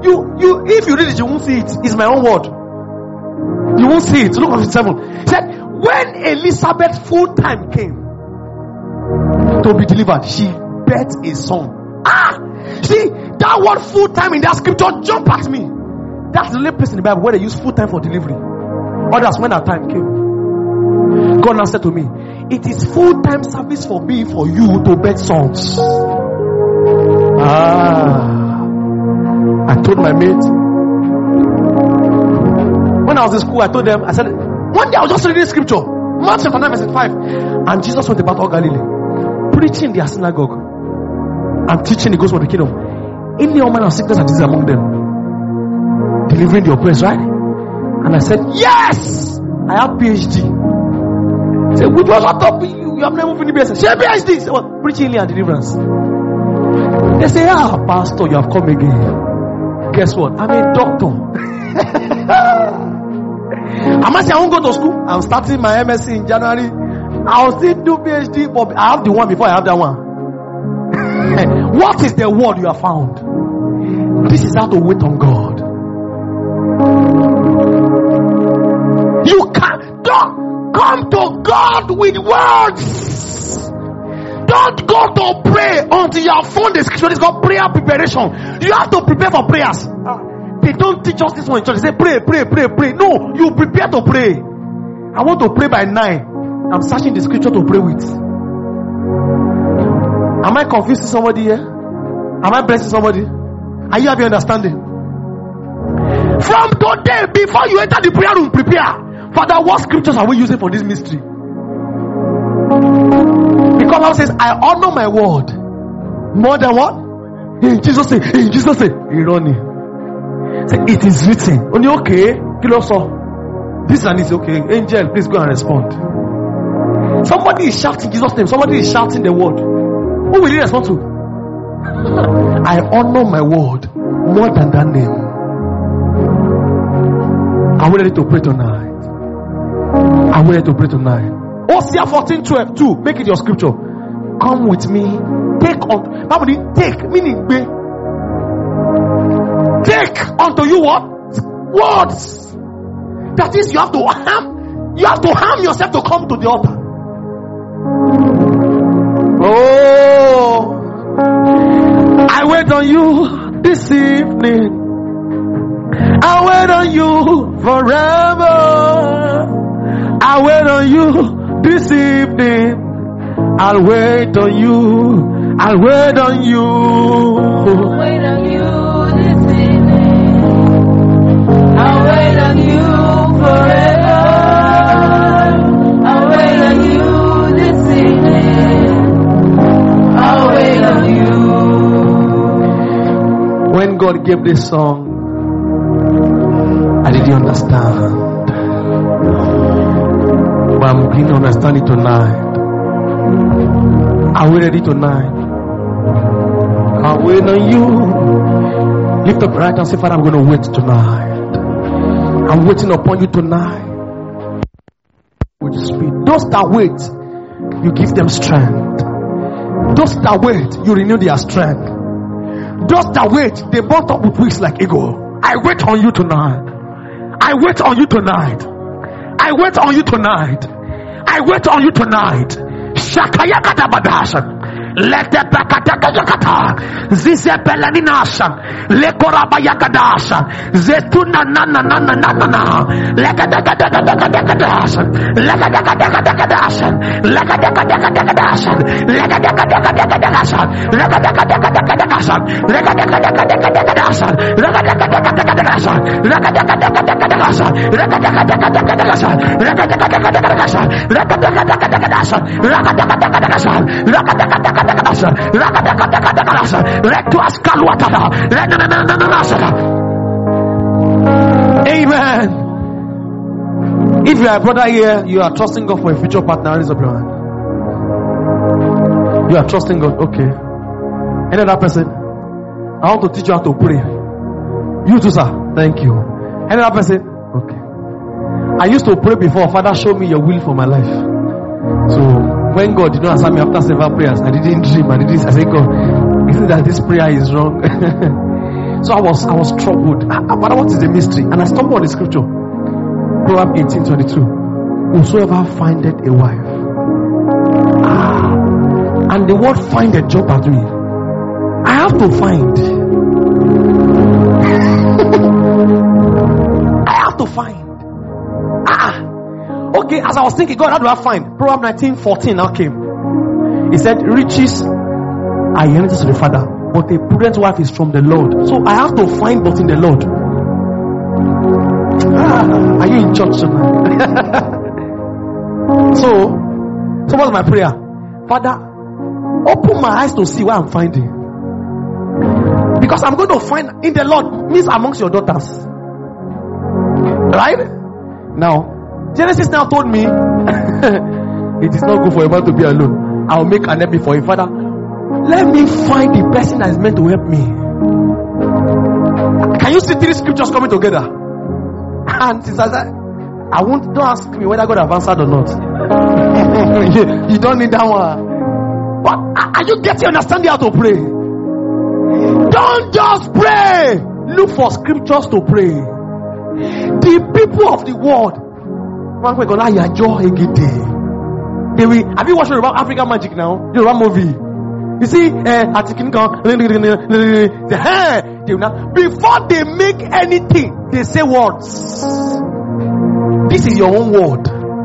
If you read it, you won't see it. It's my own word. You won't see it. Luke 1:57. He said, When Elizabeth's full time came to be delivered, she birthed a son. See, that word full time in that scripture jump at me. That's the only place in the Bible where they use full time for delivery. Others, when that time came, God now said to me, it is full time service for me, for you to birth sons. I told my mate, when I was in school, I told them, I said, one day I was just reading scripture, Mark chapter 9 verse 5, and Jesus went about all Galilee, preaching in their synagogue and teaching the gospel of the kingdom. Any man of sickness and disease among them, delivering the oppressed, right? And I said, yes, I have PhD. Say, which was not up? You have never finished PhD. Say PhD. Say, what? Preaching healing and deliverance. They say, pastor, you have come again. Guess what? I'm a doctor. I must say I won't go to school. I'm starting my MSc in January. I'll still do PhD, but I have the one before I have that one. What is the word you have found? This is how to wait on God. You don't come to God with words. Don't go to pray until you have found the scripture. It's called prayer preparation. You have to prepare for prayers. They don't teach us this one in church. They say pray, pray, pray, pray. No, you prepare to pray. I want to pray by 9. I'm searching the scripture to pray with. Am I confusing somebody here? Am I blessing somebody? Are you having understanding? From today, before you enter the prayer room, prepare. Father, what scriptures are we using for this mystery? Because God says, I honor my word more than what? In Jesus' name. In Jesus' name. Irony. Say, it is written. Only okay. Kill also. This and this, okay. Angel, please go and respond. Somebody is shouting Jesus' name. Somebody is shouting the word. Who will he respond to? I honor my word more than that name. Are we ready to pray tonight? Are we ready to pray tonight? Hosea 14:12. Make it your scripture. Come with me. Take on. Bible take meaning be. Take unto you what? Words. That is, you have to harm. You have to harm yourself to come to the altar. Oh, I wait on you this evening. I wait on you forever. I wait on you this evening. I'll wait on you. I'll wait on you. I'll wait on you this evening. I'll wait on you forever. I'll wait on you this evening. I'll wait on you. When God gave this song, I didn't understand. But I'm beginning to understand it tonight. Are we ready tonight? I'll wait on you. Lift up your right and say, Father, I'm going to wait tonight. I'm waiting upon you tonight. With speed. Those that wait, you give them strength. Those that wait, you renew their strength. Those that wait, they mount up with wings like eagle. I wait on you tonight. I wait on you tonight. I wait on you tonight. I wait on you tonight. Shakayakata badashan. Let the Pakatakata Zizepelaninasan Lekorabayakadasan Zetuna Nana Nana Nana Lekadakadakadakadasan Lekadakadakadakadasan Lekadakadakadakadasan Lekadakadakadakadasan Lekadakadakadakadasan Lekadakadakadakadasan Lekadakadakadakadasan Lekadakadakadakadasan Lekadakadakadakadasan Lekadakadakadakadasan Lekadakadakadakadasan Lekadakadakadakadasan Amen. If you are a brother here, you are trusting God for a future partner. Raise up your hand. You are trusting God. Okay. Any other person? I want to teach you how to pray. You too, sir. Thank you. Any other person? Okay. I used to pray before. Father, show me your will for my life. So when God did not answer me after several prayers, I didn't dream. I said, God, isn't that this prayer is wrong? So I was troubled. But what is the mystery? And I stumbled on the scripture. Proverbs 18:22. whosoever findeth a wife. And the word find a job at me. I have to find. I have to find. Okay, as I was thinking, God, how do I find? Proverbs 19:14 now came. He said, riches are inheritance to the father, but a prudent wife is from the Lord. So I have to find but in the Lord. Are you in church tonight? So what's my prayer? Father, open my eyes to see what I'm finding. Because I'm going to find in the Lord means amongst your daughters. Right? Now, Genesis now told me it is not good for a man to be alone. I'll make an help for him. Father, let me find the person that is meant to help me. Can you see 3 scriptures coming together? And since I won't, don't ask me whether God have answered or not. You don't need that one. But are you getting understanding how to pray? Don't just pray. Look for scriptures to pray. The people of the world, have you watched about African Magic now? Yoruba movie. You see, before they make anything, they say words. This is your own word.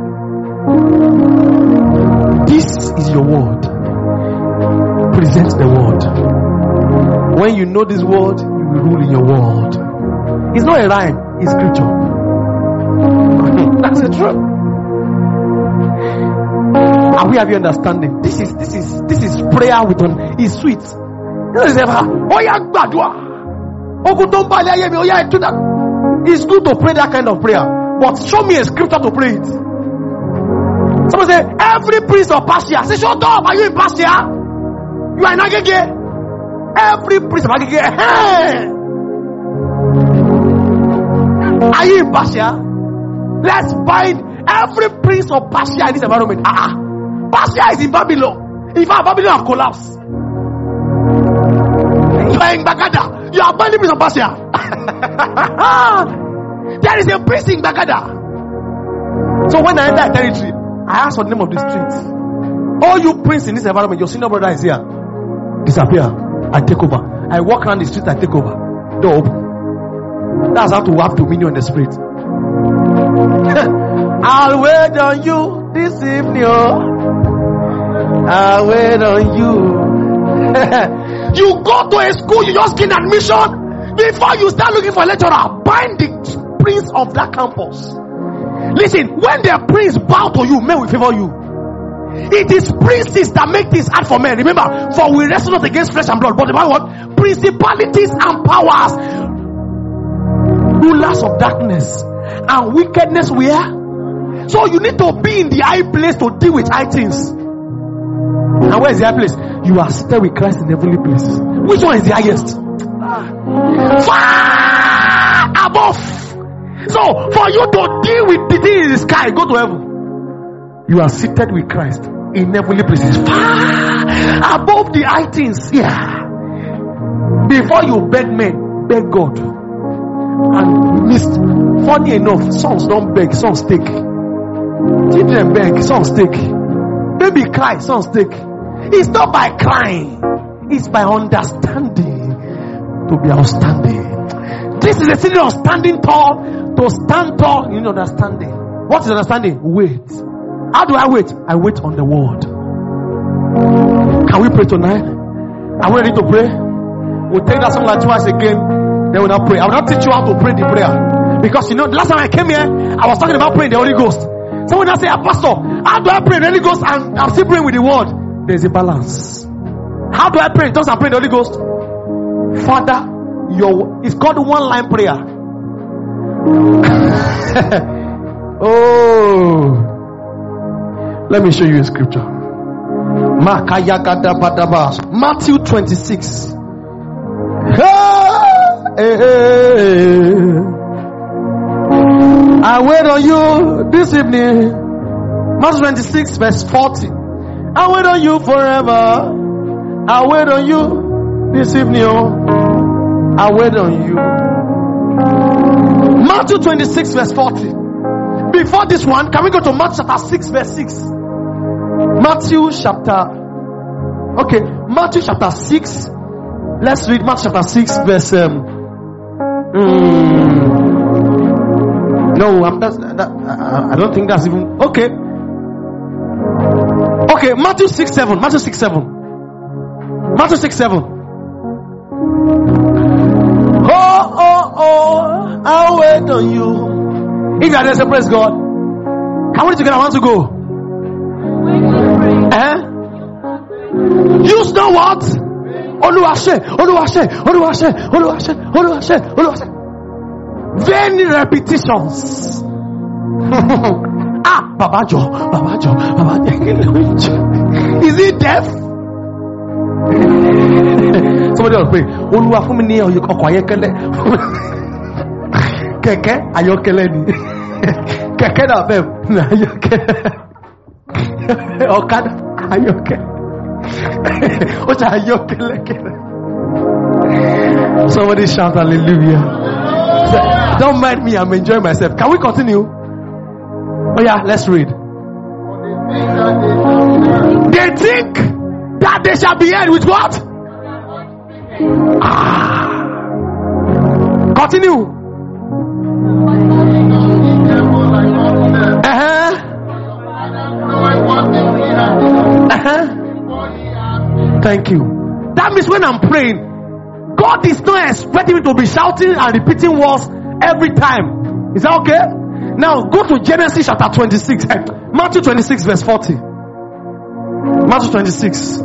This is your word. Present the word. When you know this word, you will rule in your world. It's not a rhyme, it's scripture. That's the truth. Are we having understanding? This is prayer with on. It's sweet. It's good to pray that kind of prayer, but show me a scripture to pray it. Someone say, every priest of Persia. Say, shut up. Are you in Persia? You are in Agege. Every priest of Agege. Hey. Are you in Persia? Let's bind every prince of Persia in this environment. Persia is in Babylon. In fact, Babylon have collapsed. You are in Bagada. You are binding prince of Persia. There is a priest in Bagada. So when I enter a territory, I ask for the name of the street. All you prince in this environment, your senior brother is here. Disappear. I take over. I walk around the street, I take over. Door open. That's how to have dominion in the spirit. I'll wait on you this evening. I'll wait on you. You go to a school, you just gain admission. Before you start looking for a lecturer, bind the prince of that campus. Listen, when the prince bow to you, men will favor you. It is princes that make this hard for men. Remember, for we wrestle not against flesh and blood, but about what? Principalities and powers, rulers of darkness and wickedness. Where? So you need to be in the high place to deal with high things. And where is the high place? You are still with Christ in heavenly places. Which one is the highest? Far above. So for you to deal with the thing in the sky, go to heaven. You are seated with Christ in heavenly places, far above the high things. Yeah. Before you beg men, beg God. And missed. Funny enough, sons don't beg, sons take. Children beg, sons take. Baby cry, sons take. It's not by crying, it's by understanding. To be outstanding. This is a city of standing tall. To stand tall, you need understanding. What is understanding? Wait. How do I wait? I wait on the word. Can we pray tonight? Are we ready to pray? We'll take that song like twice again. Then we'll not pray. I will not teach you how to pray the prayer. Because you know, the last time I came here, I was talking about praying the Holy Ghost. Someone now say, Pastor, how do I pray the Holy Ghost and I'm still praying with the word? There's a balance. How do I pray? Just I'm praying the Holy Ghost. Father, it's called one line prayer. Oh, let me show you a scripture. Matthew 26. I wait on you this evening. Matthew 26 verse 40. I wait on you forever. I wait on you this evening. I wait on you. Matthew 26 verse 40. Before this one, can we go to Matthew chapter 6 verse 6? Matthew chapter 6. Let's read Matthew chapter 6 verse no, I don't think that's even okay. Okay, Matthew 6:7. Matthew 6:7. Oh, I'll wait on you. If you are there, say praise God. Can we together? I want to go. Use the what? Oluwase. Vain repetitions. Baba Jo. Is he deaf? Somebody else pray. Oluwa fún mi ní ọkọ̀ ayọ́kẹ́lẹ́. Kẹ̀kẹ́ ayọ́kẹ́lẹ́ ni. Kẹ̀kẹ́ náà bẹ́ẹ̀ ni ayọ́kẹ́lẹ́. Ọ̀kadà ayọ́kẹ́lẹ́. Ó ṣe ayọ́kẹ́lẹ́ kẹ́lẹ́. Somebody shout hallelujah. Don't mind me, I'm enjoying myself. Can we continue? Oh yeah, let's read. They think that they shall be heard with what? Continue. Thank you. That means when I'm praying, God is not expecting me to be shouting and repeating words every time. Is that okay? Now go to Genesis chapter 26. Matthew 26 verse 40. Matthew 26.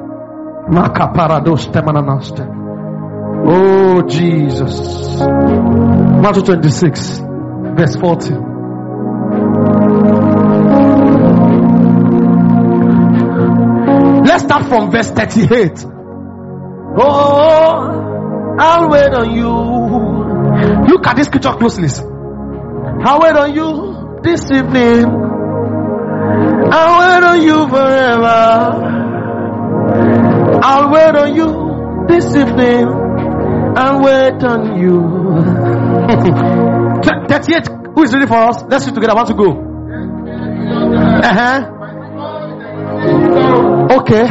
Oh Jesus. Matthew 26 verse 40. Let's start from verse 38. Oh, I'll wait on you. Look at this scripture closely. I'll wait on you this evening. I'll wait on you forever. I'll wait on you this evening. I'll wait on you. 38. Who is ready for us? Let's read together. I want to go. Okay.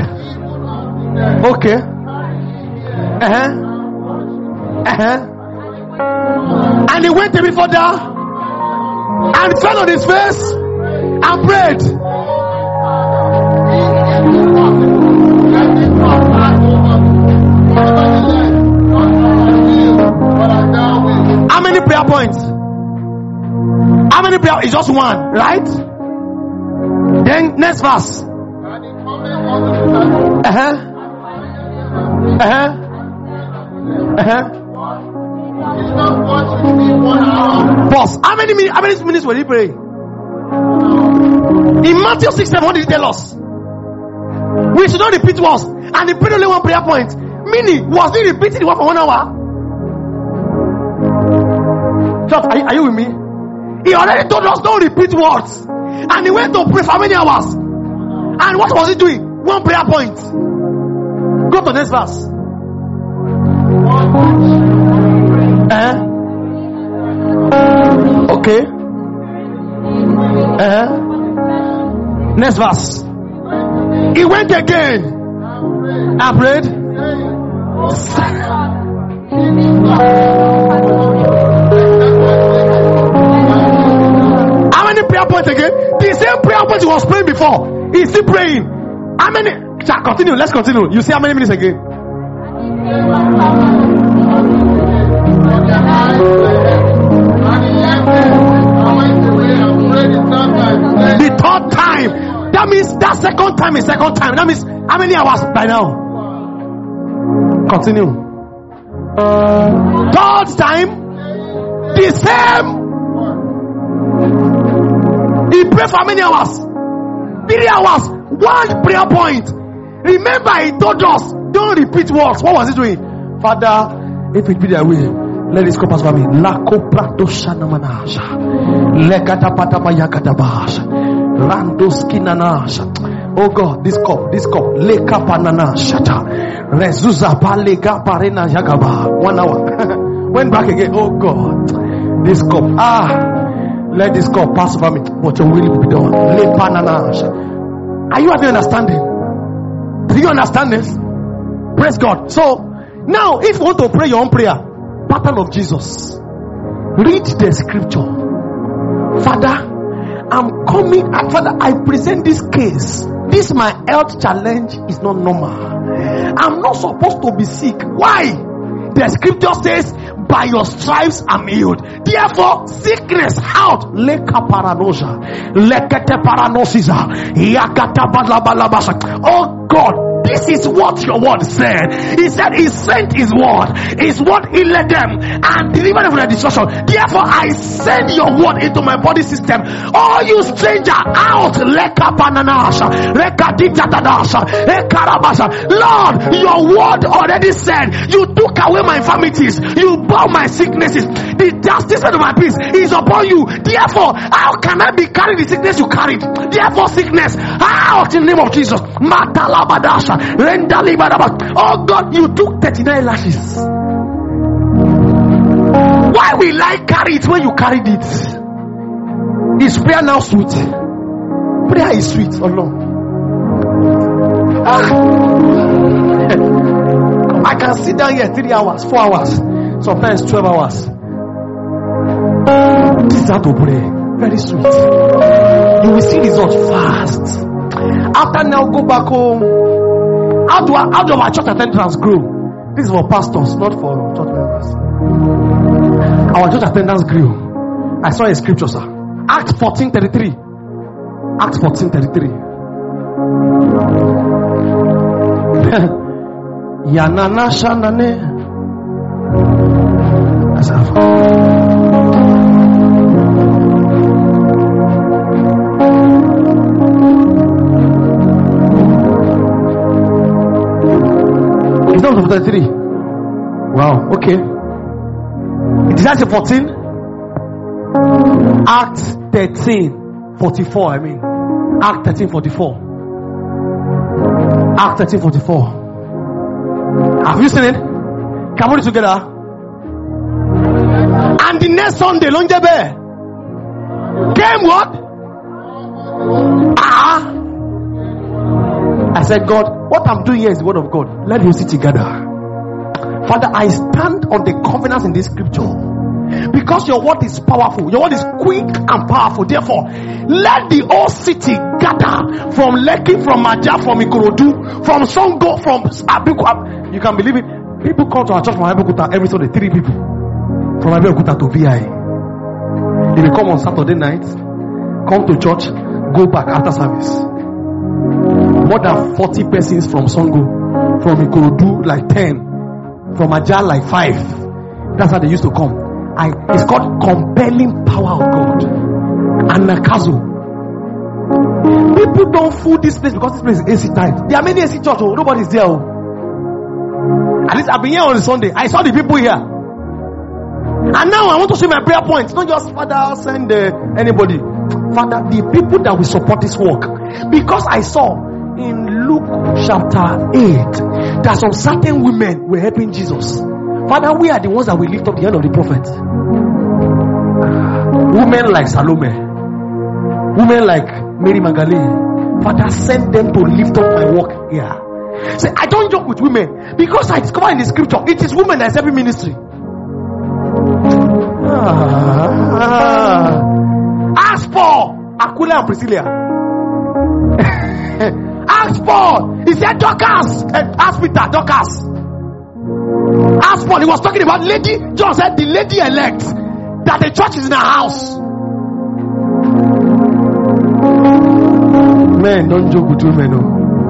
And he went a bit further and fell on his face and prayed. How many prayer points? How many prayer? It's just one, right? Then next verse. Boss, how many minutes were he praying? In Matthew 6:7, what did he tell us? We should not repeat words. And he prayed only one prayer point. Meaning, was he repeating the word for 1 hour? Church, are you with me? He already told us don't repeat words. And he went to pray for how many hours? And what was he doing? One prayer point. Go to the next verse. Okay. Next verse. He went again and prayed. How many prayer points again? The same prayer point he was praying before. He's still praying. How many? Continue. Let's continue. You see how many minutes again? The third time. That means that second time is second time. That means how many hours by now? Continue. Third time, the same. He prayed for how many hours? 3 hours. One prayer point. Remember, he told us don't repeat words. What was he doing? Father, if it be thy will, let this cup pass by me. La coprato shanamanasha. Legata patamayakatabash. Randoskinanasha. Oh God, this cup. Leka pananashata. Rezuza palega parena yagaba. 1 hour. Went back again. Oh God, this cup. Let this cup pass over me, but your will be done. Are you having understanding? Do you understand this? Praise God. So now, if you want to pray your own prayer, pattern of Jesus, read the scripture. Father, I'm coming. Father, I present this case. This my health challenge is not normal. I'm not supposed to be sick. Why? The scripture says, by your stripes I'm healed. Therefore, sickness out. Leka paranosia. Lekete paranosiza. Yakata balabalabasa. Oh God, this is what your word said. He said he sent his word. His word healed them and delivered them from their destruction. Therefore, I send your word into my body system. Oh, you stranger, out. Leka bananasha. Leka ditadadasha. Leka rabasha. Lord, your word already said you took away my infirmities. You bore my sicknesses. The justice of my peace is upon you. Therefore, how can I be carrying the sickness you carried? Therefore, sickness out in the name of Jesus. Matalabadasha. Oh God, you took 39 lashes. Why will I carry it when you carried it? Is prayer now sweet? Prayer is sweet. Oh no. I can sit down here 3 hours, 4 hours, sometimes 12 hours. This is how to pray. Very sweet. You will see results fast. After now, go back home. How do our church attendance grow? This is for pastors, not for church members. Our church attendance grew. I saw a scripture, sir. Acts 14:33. Acts 14:33. Yanana shanane. It's not 33. Wow, okay. It is actually 14. Acts 13:44. I mean, Acts 13:44. Acts 13:44. Have you seen it? Come on together. And the next Sunday, Longebe came what? I said, God, what I'm doing here is the word of God. Let you sit together. Father, I stand on the covenants in this scripture. Because your word is powerful. Your word is quick and powerful. Therefore, let the whole city gather. From Lekki, from Maja, from Ikorodu, from Songo, from Abeokuta. You can believe it. People come to our church from Abeokuta every Sunday. 3 people. From Abeokuta to VI. They will come on Saturday night, come to church, go back after service. More than 40 persons from Songo, from Ikorodu like 10, from Maja like 5. That's how they used to come. It's called compelling power of God. And Nakazo. People don't fool this place because this place is AC tight. There are many AC church. Oh, nobody's there. Oh. At least I've been here on Sunday. I saw the people here. And now I want to see my prayer points. Not just Father send anybody. Father, the people that will support this work. Because I saw in Luke chapter 8 that some certain women were helping Jesus. Father, we are the ones that will lift up the hand of the prophet. Women like Salome, women like Mary Magdalene. Father, send them to lift up my work here. Say, I don't joke with women because I discover in the scripture it is women that's every ministry. Ask for Aquila and Priscilla. Ask Paul. He said Dorcas. Ask Peter, Dorcas. Ask Paul. He was talking about lady. John said the lady elect, that the church is in her house. Men, don't joke with women. No.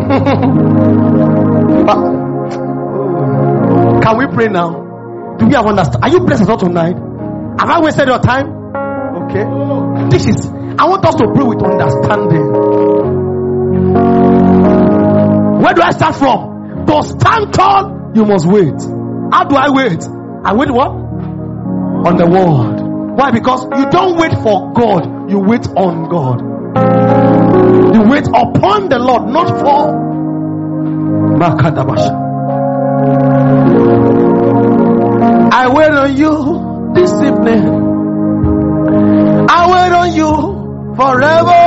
Can we pray now? Do we have understand? Are you blessed or tonight? Have I wasted your time? Okay. This is, I want us to pray with understanding. Where do I start from? To stand tall, you must wait. How do I wait? I wait what? On the word. Why? Because you don't wait for God, you wait on God. You wait upon the Lord, not for Makadabash. I wait on you this evening. I wait on on you forever.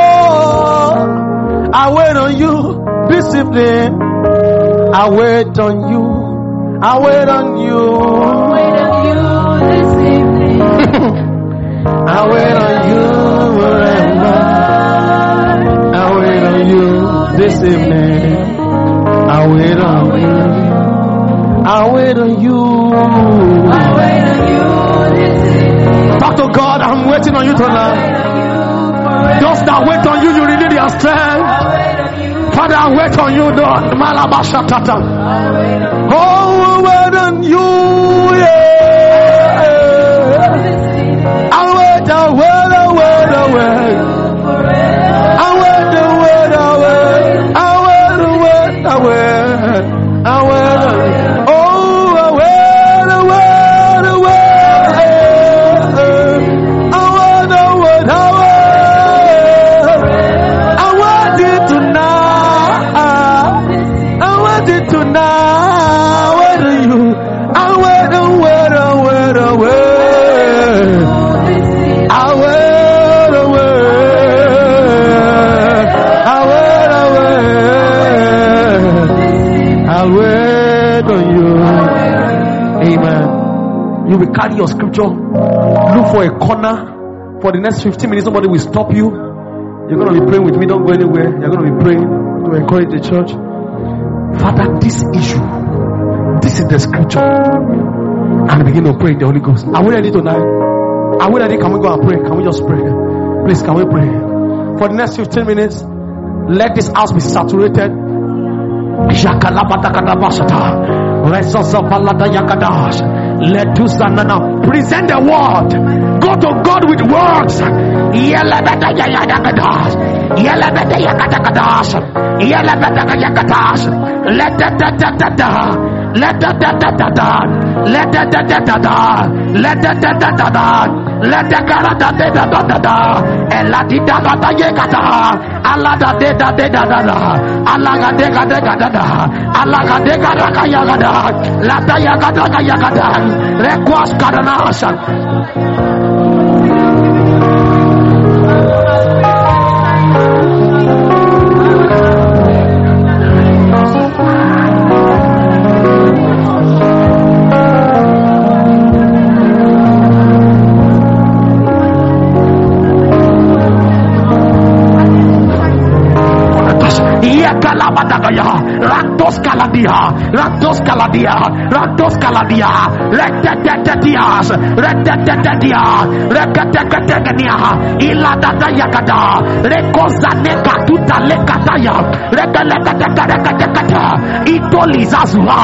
I wait on you this evening. I wait on you. I wait on you. Wait on you this evening. I wait on you forever. I wait on you this evening. I wait on you. I wait on you. I wait on you this evening. Talk to God. I'm waiting on you tonight. Those that wait on you, you renew their strength. Father, I wait on you, Lord. Malabashatata. Oh, I wait on you. Yeah. I wait, I wait, I wait, I wait. I wait, I wait, I wait. I wait, I wait, I wait. I wait. Oh, I wait, I wait, I wait. I wait, I wait, I wait. I want it tonight. I want it tonight. Where are you? I wait, I wait, I wait, I wait. I wait, I wait. I wait on you. Amen. You will carry your scripture. Look for a corner. For the next 15 minutes, somebody will stop you. You're going to be praying with me. Don't go anywhere. You're going to be praying to encourage the church. Father, this issue, this is the scripture. And begin to pray in the Holy Ghost. Are we ready tonight? Are we ready? Can we go and pray? Can we just pray? Please, can we pray? For the next 15 minutes, let this house be saturated. Present the word. Go to God with words. Rantos Caladia, Rectetias, Ilada Yakada, Recosaneka Tuta Lekataya, Rekalekata, Itolizazua,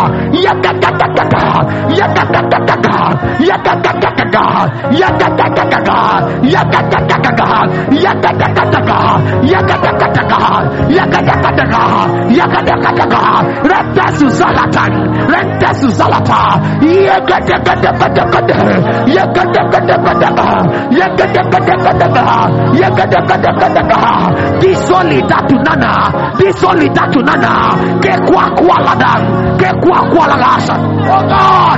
oh God.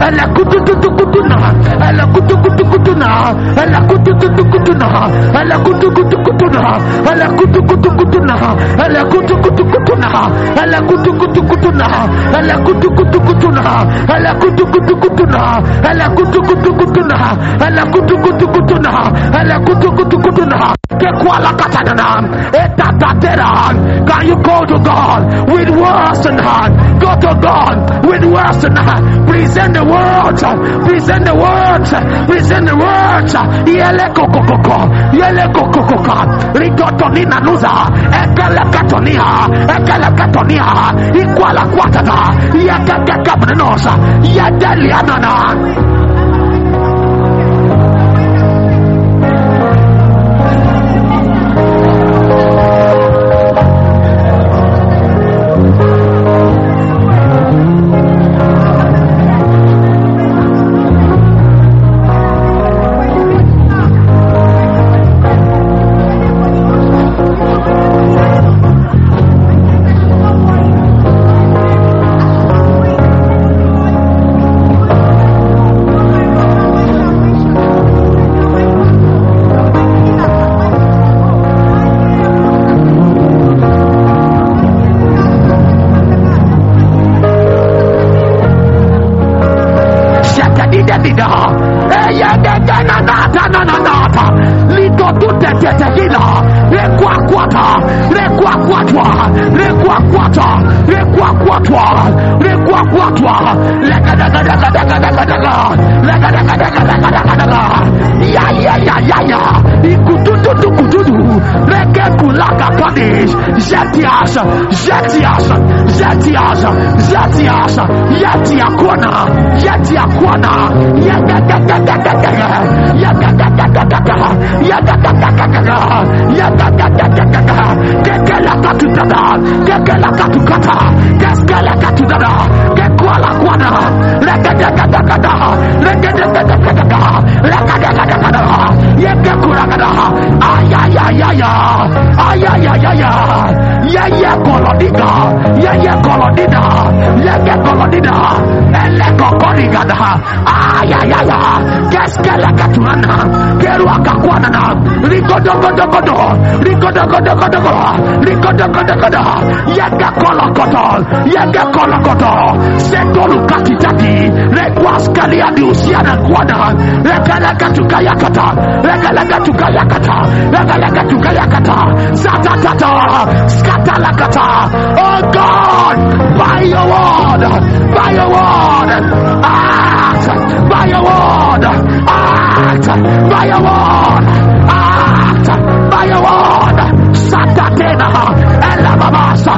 Elekutututuna, elekutututuna, elekutututuna, elekutututuna, elekutututuna, elekutututuna, elekutututuna, elekutututuna, elekutututuna, elekutututuna, elekutututuna, elekutututuna. Can you go to God with words in hand? Go to God with words in hand. Present the words. Present the words. Present the words. Yele kokoko. Yele kokoko. Rigotonina nuza. Ekele katonia. Ekele katonia. Iguala kwatata. Yekeke kabnenosa. Yedeli anana. Oh God, by your word, by your word, act, by your word, act, by your word, act, by your word. Satatena, Elabamasa.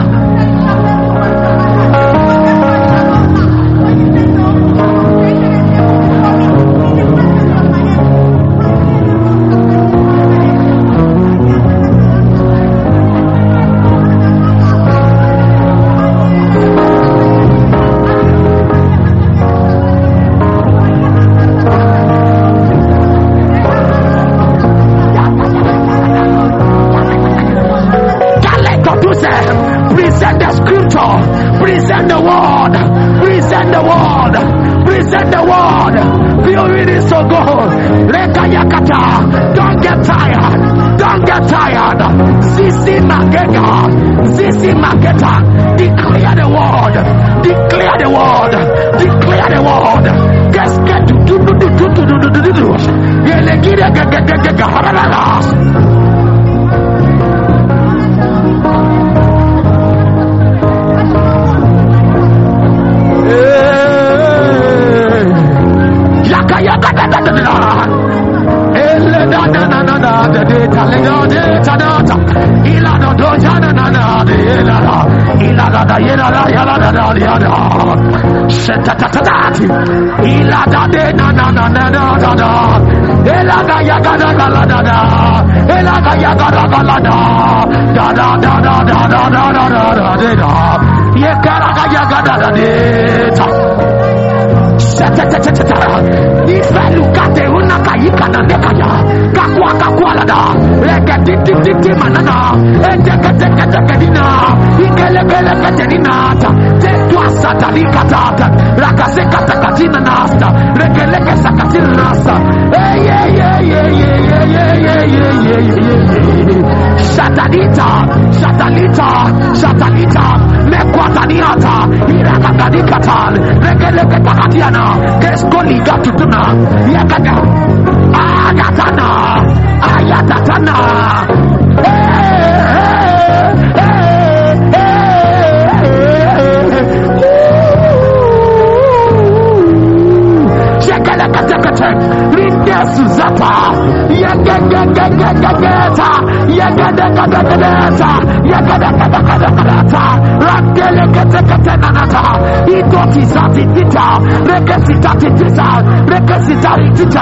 Keskolika tutuna. Yakada. Agatana. Ayatatana. Suzata, Yagagagagagagata, Yagadagagagata, Yagadagagagata, Randelekatekatana, Idotizatita, Rekasitata, Rekasitata.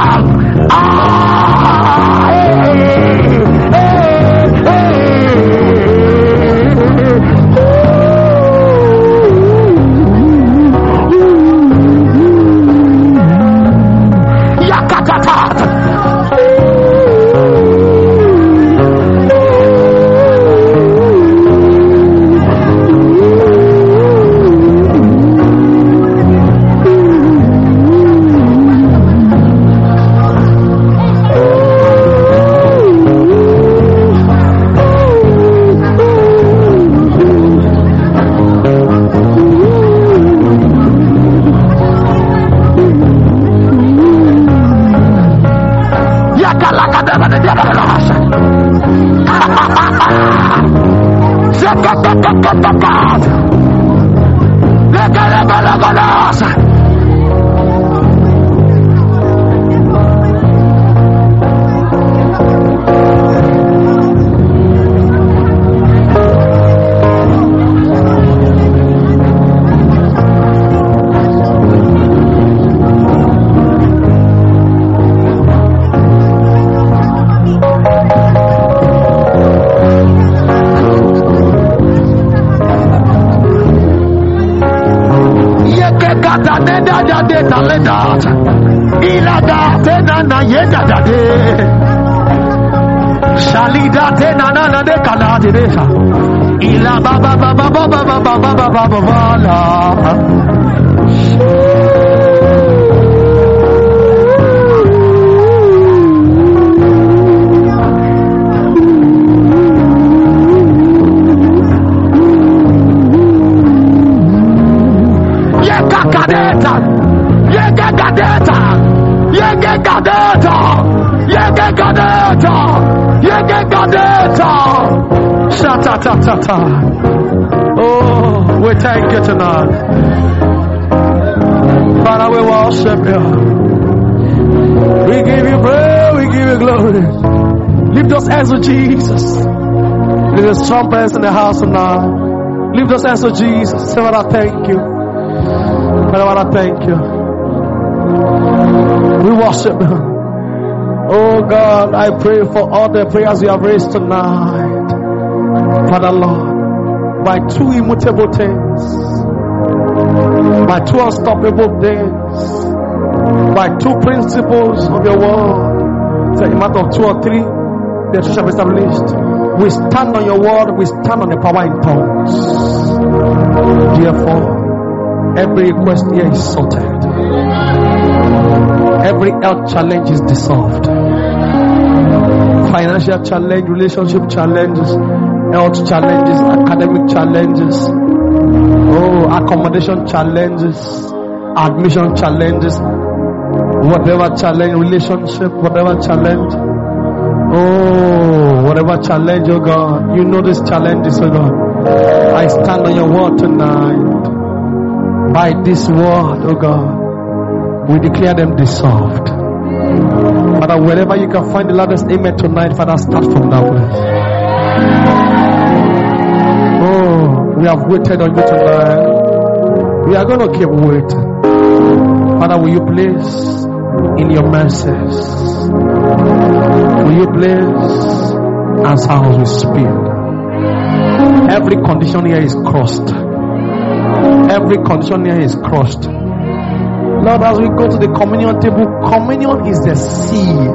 Oh, we thank you tonight. Father, we worship you. We give you praise, we give you glory. Lift those hands to Jesus. Lift the trumpets in the house tonight. Lift those hands to Jesus. Say, Father, thank you. Father, thank you. We worship you. Oh God, I pray for all the prayers we have raised tonight. Father Lord, by two immutable things, by two unstoppable things, by two principles of your word, say a matter of two or three, the church shall be established. We stand on your word, we stand on the power in tongues. Therefore, every request here is sorted. Every health challenge is dissolved. Financial challenge, relationship challenges, health challenges, academic challenges, accommodation challenges, admission challenges, whatever challenge, relationship, whatever challenge, whatever challenge, oh God, you know these challenges, oh God. I stand on your word tonight. By this word, oh God, we declare them dissolved. Father, wherever you can find the loudest amen tonight, Father, start from that place. We have waited on you tonight. We are going to keep waiting. Father, will you please, in your mercies, will you please answer us with speed? Every condition here is crossed. Every condition here is crossed. Lord, as we go to the communion table, communion is the seal.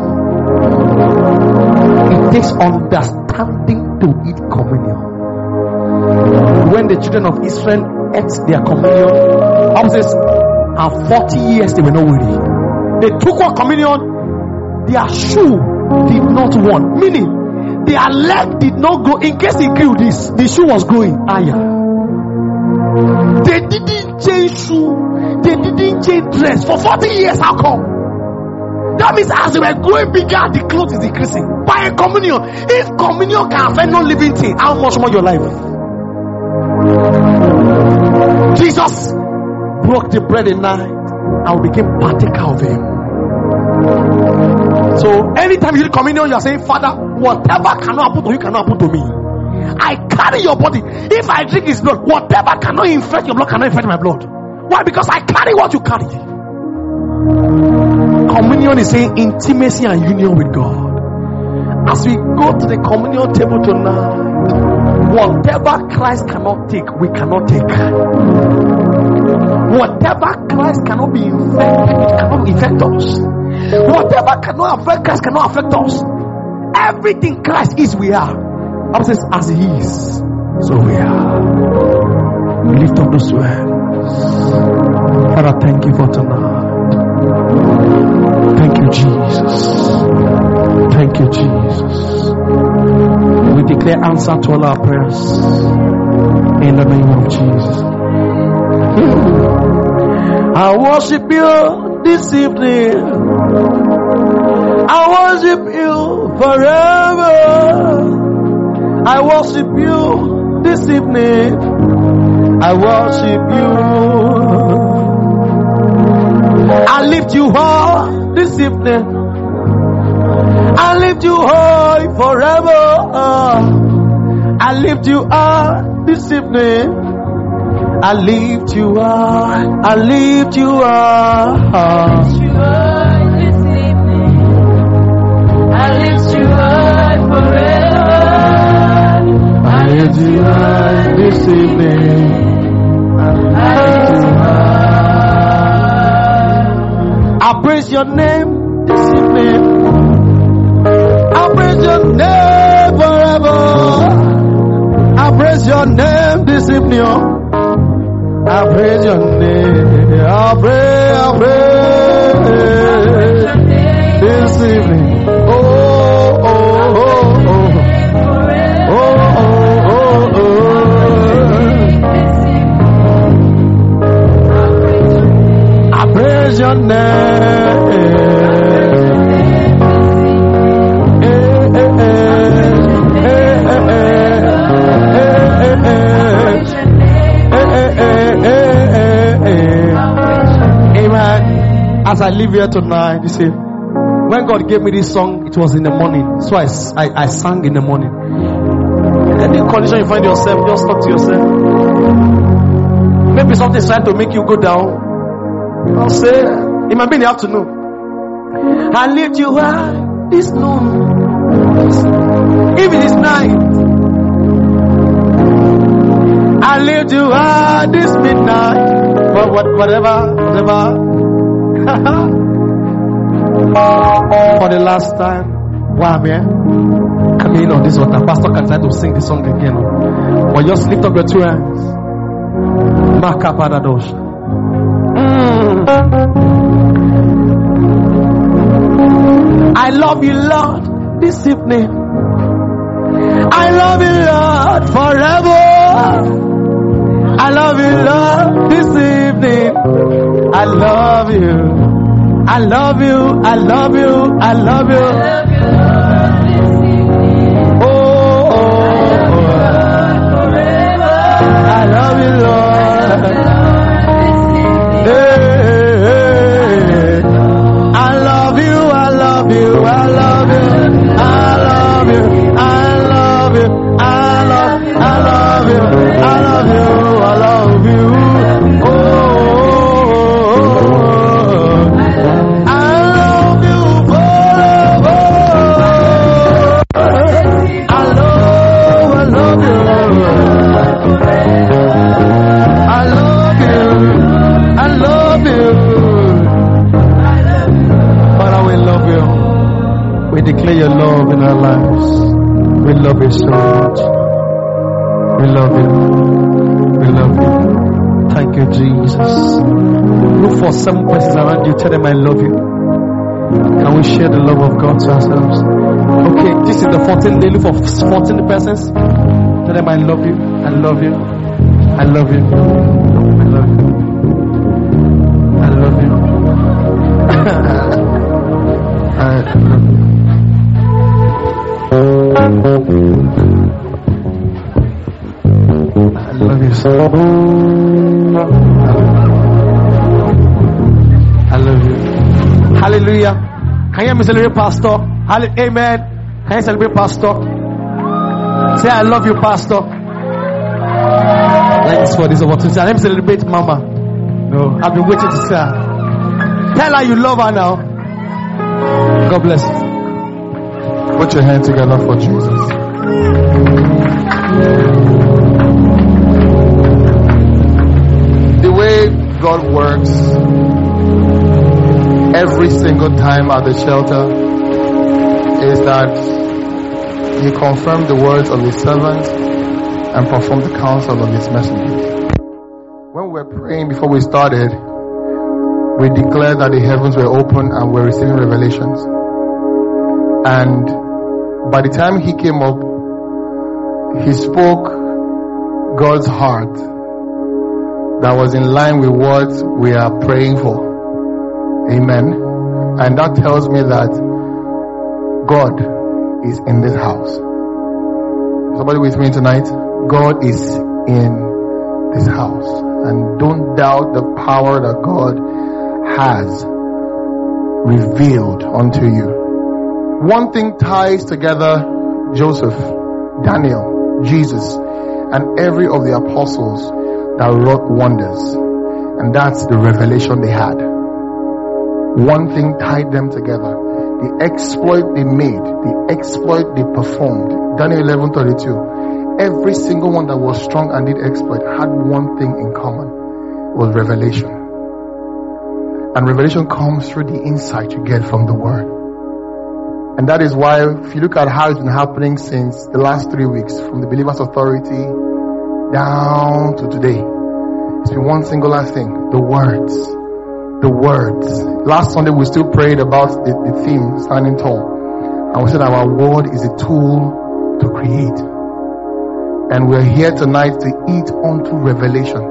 It takes understanding to eat communion. When the children of Israel ate their communion, and 40 years they were not weary. They took one communion, their shoe did not want, meaning their leg did not go. In case he grew this, the shoe was growing higher. They didn't change shoe. They didn't change dress. For 40 years, how come? That means as they were growing bigger, the clothes is decreasing. By a communion. If communion can affect no living thing, how much more your life? Jesus broke the bread at night and we became partaker of him. So anytime you do communion, you are saying, Father, whatever cannot happen to you cannot happen to me. I carry your body. If I drink his blood, whatever cannot infect your blood cannot infect my blood. Why? Because I carry what you carry. Communion is saying intimacy and union with God. As we go to the communion table tonight, whatever Christ cannot take, we cannot take. Whatever Christ cannot be infected, it cannot infect us. Whatever cannot affect Christ cannot affect us. Everything Christ is, we are. Bible says, as he is, so we are. Lift up those hands. Father, thank you for tonight. Thank you, Jesus. Thank you, Jesus. We declare answer to all our prayers in the name of Jesus. I worship you this evening. I worship you forever. I worship you this evening. I worship you. I lift you high this evening. I lift you high forever. I lift you high this evening. I lift you high. I lift you high. I lift you high this evening. I lift you high forever. I lift you high this evening. I lift you high. I praise your name this evening. I praise your name forever. I praise your name this evening. I praise your name. I pray this evening. Oh, oh, oh, oh. Oh, oh, oh, oh. I praise your name. As I live here tonight, you see, when God gave me this song, it was in the morning. So I sang in the morning. In any condition you find yourself, just talk to yourself. Maybe something's trying to make you go down. I'll say, it might be in the afternoon. I lift you high this noon. Even this night. I lift you high this midnight. But whatever. For the last time, wow, man, come in on this water. Pastor can try to sing the song again, but just lift up your two hands. I love you, Lord, this evening. I love you, Lord, forever. I love you, Lord, this evening. I love you. I love you. I love you. I love you. Oh, oh, oh. I love you, Lord. Hey, hey. I love you. I love you. I love you. I love you. I love you. I love you. I love you. I love you. I love you. Oh. Declare your love in our lives. We love you so much. We love you. We love you. Thank you, Jesus. Look for some persons around you. Tell them I love you. Can we share the love of God to ourselves? Okay, this is the 14th day. Look for 14 persons. Tell them I love you. I love you. I love you. I love you. I love you. I love you so. I love you. Hallelujah. Can you hear me celebrate, Pastor? Amen. Can you celebrate, Pastor? Say, I love you, Pastor. Thanks for this opportunity. Let me celebrate, Mama. No, I've been waiting to say her. Tell her you love her now. God bless you. Put your hand together for Jesus. The way God works every single time at the shelter is that He confirmed the words of His servant and performed the counsel of His messengers. When we were praying before we started, we declared that the heavens were open and we're receiving revelations. And by the time He came up, He spoke God's heart that was in line with what we are praying for. Amen. And that tells me that God is in this house. Somebody with me tonight? God is in this house. And don't doubt the power that God has revealed unto you. One thing ties together Joseph, Daniel, Jesus, and every of the apostles that wrought wonders. And that's the revelation they had. One thing tied them together. The exploit they made, the exploit they performed. Daniel 11:32. Every single one that was strong and did exploit had one thing in common. It was revelation. And revelation comes through the insight you get from the Word. And that is why, if you look at how it's been happening since the last 3 weeks, from the Believer's Authority down to today, it's been one singular thing: the words. The words. Last Sunday we still prayed about the theme, standing tall. And we said our word is a tool to create. And we're here tonight to eat onto revelation.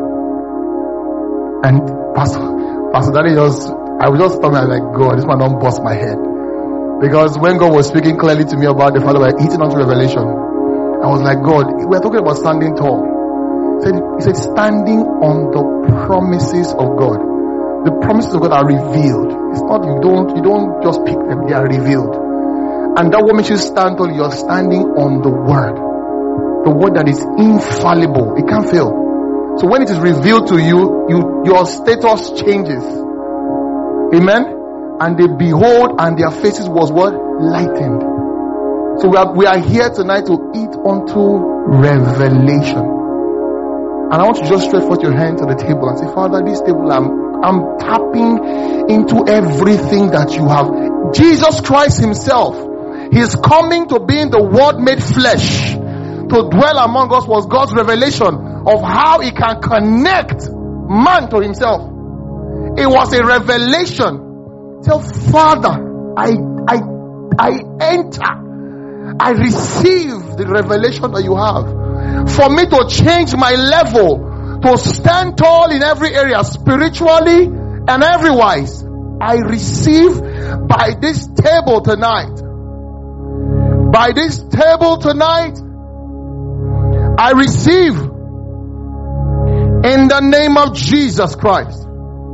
And Pastor Daddy I was just talking like, God, this man don't bust my head. Because when God was speaking clearly to me about the Father, we're eating onto revelation. I was like, God, we're talking about standing tall. He said standing on the promises of God. The promises of God are revealed. It's not, you don't just pick them, they are revealed. And that what makes you stand tall, you're standing on the Word. The Word that is infallible. It can't fail. So when it is revealed to you, your status changes. Amen? And they behold, and their faces was what? Lightened. So we are here tonight to eat onto revelation. And I want you to just stretch forth your hand to the table and say, Father, this table I'm tapping into everything that you have. Jesus Christ Himself, His coming to being the Word made flesh, to dwell among us, was God's revelation of how He can connect man to Himself. It was a revelation. Tell Father, I enter, I receive the revelation that you have for me to change my level, to stand tall in every area, spiritually and everywise. I receive by this table tonight. By this table tonight, I receive in the name of Jesus Christ.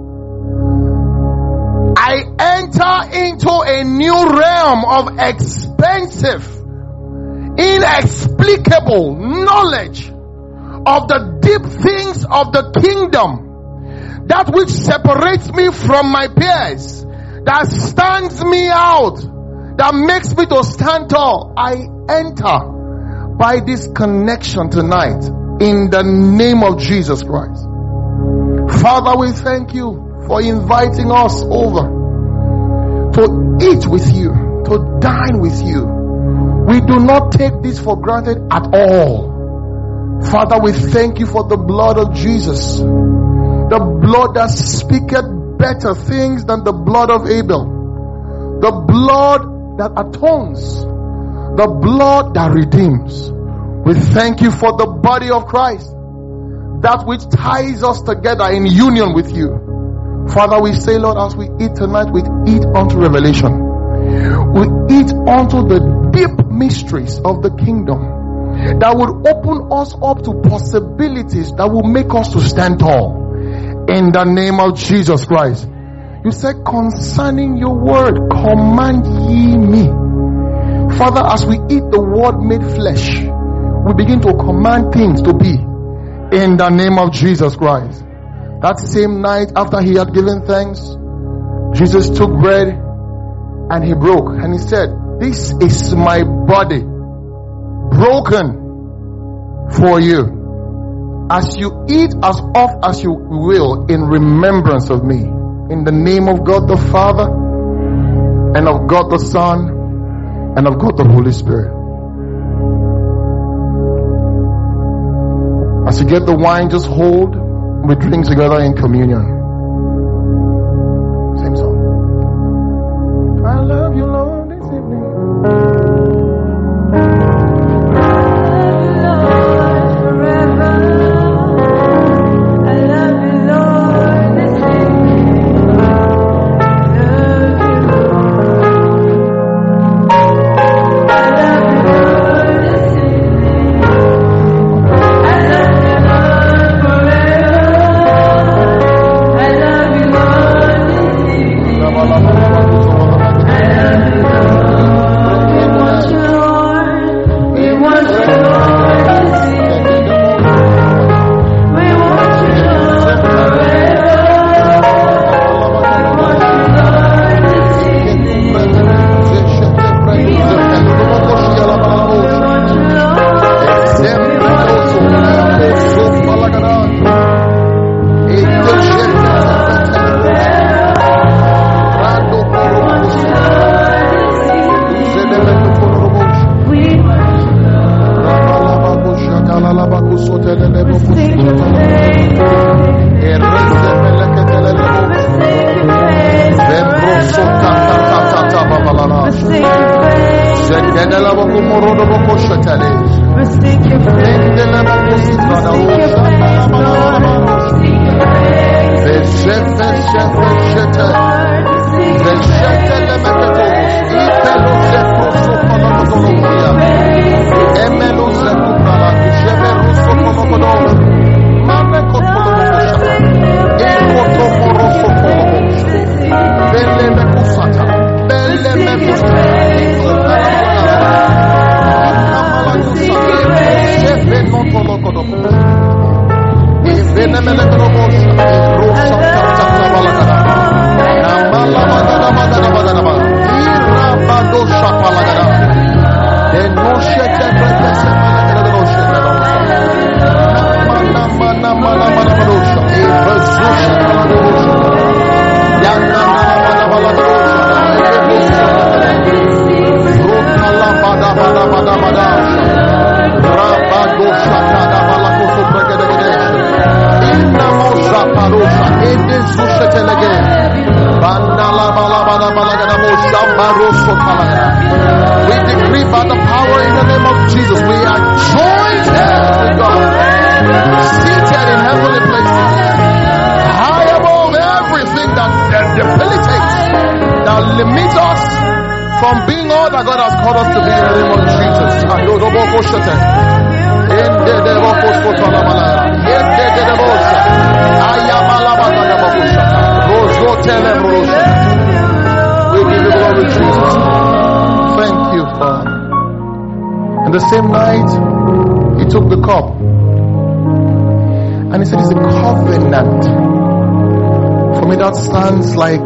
I enter into a new realm of expensive, inexplicable knowledge of the deep things of the kingdom, that which separates me from my peers, that stands me out, that makes me to stand tall. I enter by this connection tonight in the name of Jesus Christ. Father, we thank you for inviting us over to eat with you, to dine with you. We do not take this for granted at all. Father, we thank you for the blood of Jesus, the blood that speaketh better things than the blood of Abel, the blood that atones, the blood that redeems. We thank you for the body of Christ that which ties us together in union with you. Father, we say, Lord, as we eat tonight, we eat unto revelation. We eat unto the deep mysteries of the kingdom that would open us up to possibilities that will make us to stand tall. In the name of Jesus Christ. You said concerning your word, command ye me. Father, as we eat the word made flesh, we begin to command things to be. In the name of Jesus Christ. That same night after he had given thanks, Jesus took bread and he broke and he said, this is my body broken for you. As you eat as oft as you will in remembrance of me. In the name of God the Father and of God the Son and of God the Holy Spirit. As you get the wine, just hold. We drink together in communion. Same song. I love you, Lord, this evening. Same night, he took the cup and he said, it's a covenant. For me, that sounds like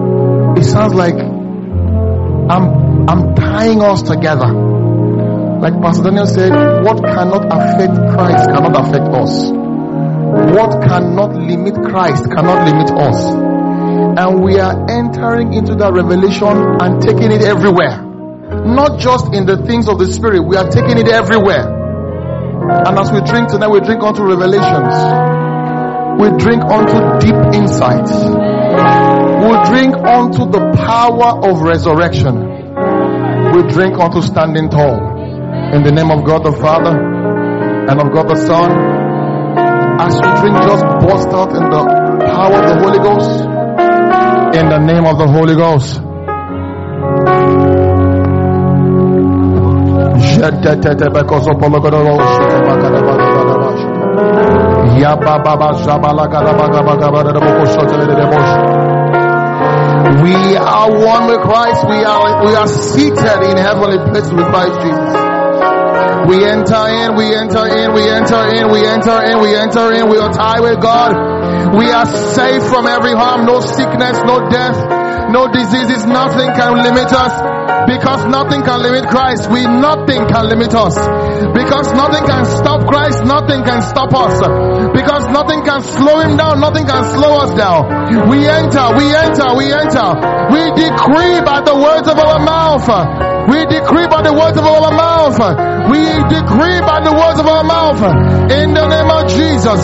I'm tying us together. Like Pastor Daniel said, what cannot affect Christ cannot affect us. What cannot limit Christ cannot limit us. And we are entering into that revelation and taking it everywhere. Not just in the things of the Spirit, we are taking it everywhere. And as we drink tonight, we drink unto revelations. We drink unto deep insights. We drink unto the power of resurrection. We drink unto standing tall. In the name of God the Father, and of God the Son, as we drink, just burst out in the power of the Holy Ghost. In the name of the Holy Ghost. We are one with Christ. We are seated in heavenly places with Christ Jesus. We enter in. We are tied with God. We are safe from every harm, no sickness, no death, no diseases. Nothing can limit us. Because nothing can limit Christ. Nothing can limit us. Because nothing can stop Christ. Nothing can stop us. Because nothing can slow him down. Nothing can slow us down. We enter. We decree by the words of our mouth. We decree by the words of our mouth. We decree by the words of our mouth. In the name of Jesus.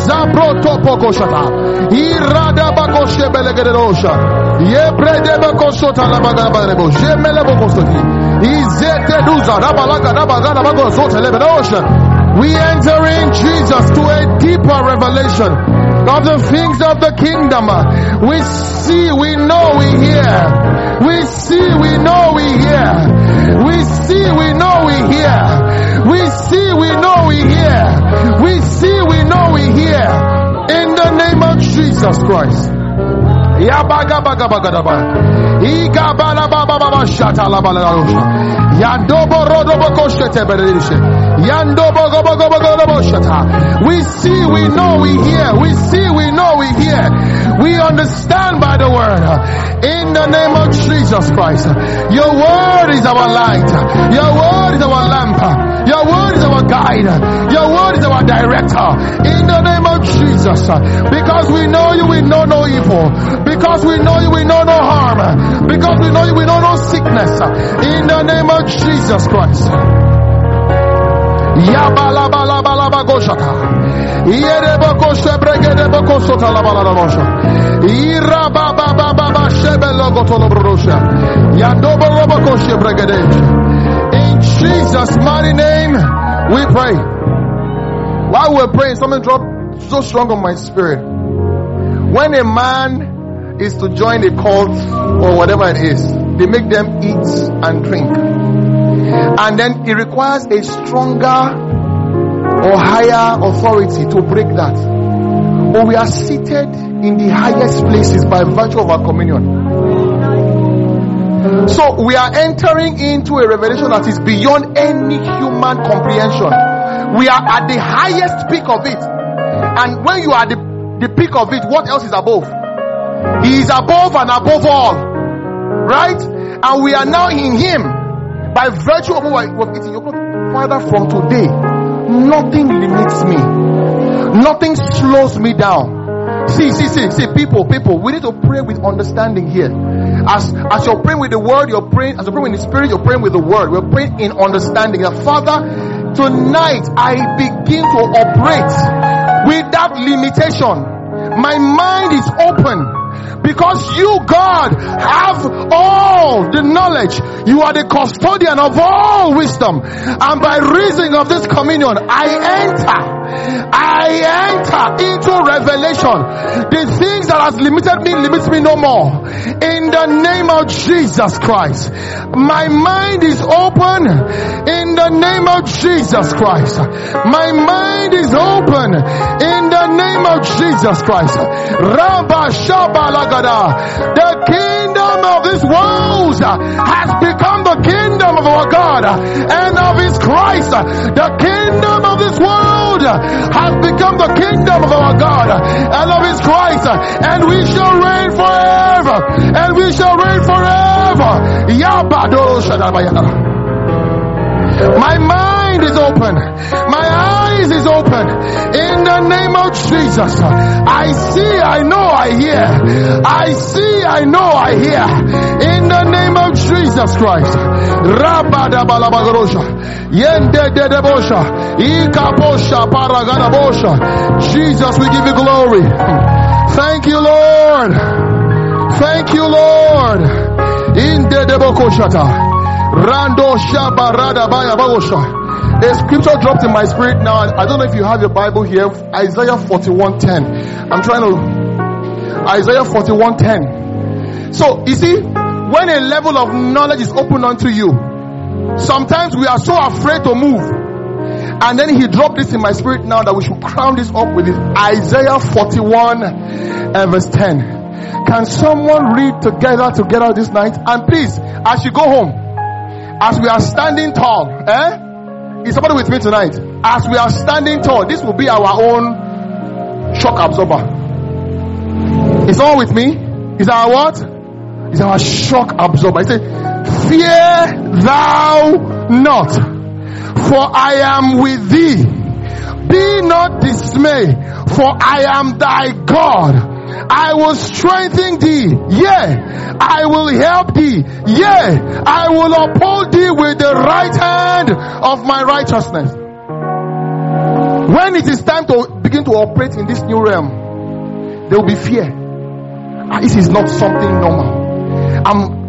We enter in, Jesus, to a deeper revelation of the things of the kingdom. We see, we know, we hear. We see, we know, we hear. We see, we know, we hear. We see, we know, we hear. We see, we know, we hear. In the name of Jesus Christ. We see, we know, we hear. We see, we know, we hear. We understand by the word. In the name of Jesus Christ. Your word is our light. Your word is our lamp. Your word is our guide. Your word is our director. In the name of Jesus. Because we know you, we know no evil. Because we know you, we know no harm. Because we know you, we know no sickness. In the name of Jesus Christ. In Jesus' mighty name we pray. While we're praying, something dropped so strong on my spirit. When a man is to join a cult or whatever it is, they make them eat and drink, and then it requires a stronger or higher authority to break that. But we are seated in the highest places by virtue of our communion. So we are entering into a revelation that is beyond any human comprehension. We are at the highest peak of it. And when you are at the peak of it, what else is above? He is above and above all. Right? And we are now in him by virtue of what we're eating. Father, from today, nothing limits me. Nothing slows me down. See, people, we need to pray with understanding here. As you're praying with the word, you're praying, as you're praying in the spirit, you're praying with the word. We're praying in understanding. Father, tonight I begin to operate without limitation. My mind is open. Because you, God, have all the knowledge. You are the custodian of all wisdom. And by reason of this communion, I enter into revelation. The things that has limited me, limits me no more. In the name of Jesus Christ. My mind is open. In the name of Jesus Christ. My mind is open. In the name of Jesus Christ. The kingdom of this world has become the kingdom of our God and of his Christ. The kingdom of this world has become the kingdom of our God and of his Christ, and we shall reign forever, and we shall reign forever. My mind is open. My eyes is open. In the name of Jesus. I see, I know, I hear. I see, I know, I hear. In the name of Jesus Christ. Rabada balabagrosha. Yende dedebosha. Ikaposha paraganabosha. Jesus, we give you glory. Thank you, Lord. Thank you, Lord. In dedebokoshata. Rando Shabarada Baya Bagosha. A scripture dropped in my spirit now. I don't know if you have your Bible here. Isaiah 41:10. I'm trying to. Isaiah 41:10. So, you see, when a level of knowledge is opened unto you, sometimes we are so afraid to move. And then he dropped this in my spirit now that we should crown this up with it. Isaiah 41 and verse 10. Can someone read together this night? And please, as you go home, as we are standing tall, is somebody with me tonight? As we are standing tall, this will be our own shock absorber. Is someone with me? Is our what? Is our shock absorber. He said, fear thou not, for I am with thee. Be not dismayed, for I am thy God. I will strengthen thee. Yea, I will help thee. Yea, I will uphold thee with the right hand of my righteousness. When it is time to begin to operate in this new realm, there will be fear. This is not something normal. I'm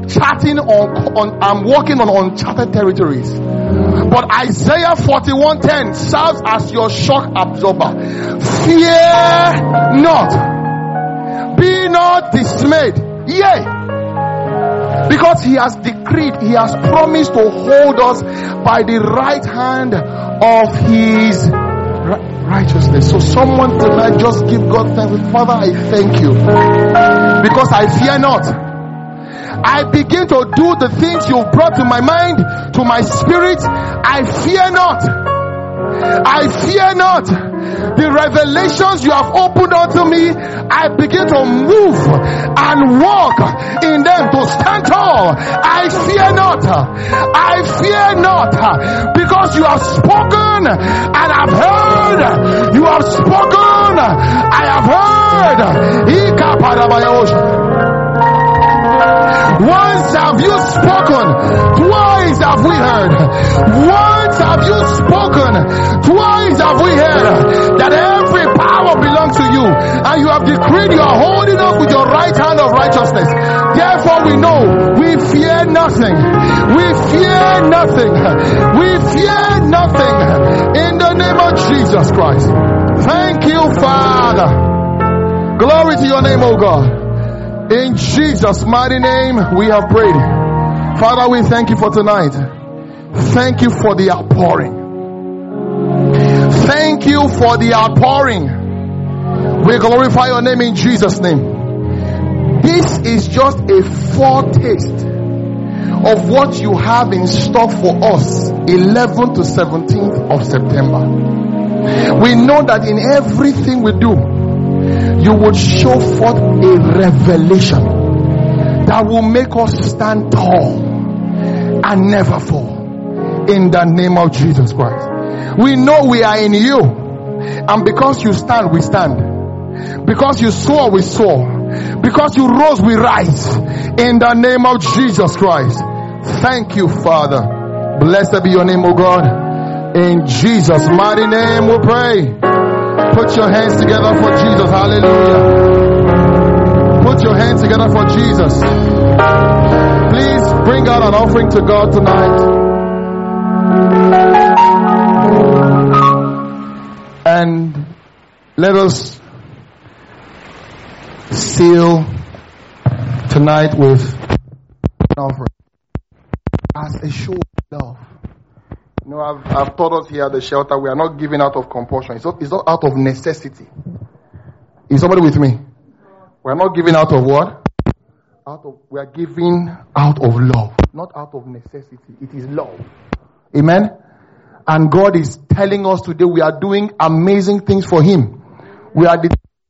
walking on uncharted territories. But Isaiah 41:10 serves as your shock absorber. Fear not. Be not dismayed. Yea. Because he has decreed, he has promised to hold us by the right hand of his righteousness. So someone tonight just give God thanks. Father, I thank you. Because I fear not. I begin to do the things you've brought to my mind, to my spirit. I fear not. I fear not. The revelations you have opened unto me, I begin to move and walk in them to stand tall. I fear not. I fear not. Because you have spoken and I've heard. You have spoken. I have heard. Once have you spoken, twice have we heard. Once have you spoken, twice have we heard that every power belongs to you, and you have decreed you are holding us with your right hand of righteousness. Therefore we know we fear nothing. We fear nothing. We fear nothing in the name of Jesus Christ. Thank you, Father. Glory to your name, O God. In Jesus' mighty name we have prayed. Father, we thank you for tonight. Thank you for the outpouring. Thank you for the outpouring. We glorify your name in Jesus' name. This is just a foretaste of what you have in store for us 11th to 17th of September. We know that in everything we do, you would show forth a revelation that will make us stand tall and never fall. In the name of Jesus Christ. We know we are in you. And because you stand, we stand. Because you soar, we soar. Because you rose, we rise. In the name of Jesus Christ. Thank you, Father. Blessed be your name, O God. In Jesus' mighty name we pray. Put your hands together for Jesus. Hallelujah. Put your hands together for Jesus. Please bring out an offering to God tonight. And let us seal tonight with an offering as a show of love. You know, I've taught us here at the shelter, we are not giving out of compulsion. It's not out of necessity. Is somebody with me? We are not giving out of what? We are giving out of love, not out of necessity. It is love. Amen? And God is telling us today we are doing amazing things for Him. We are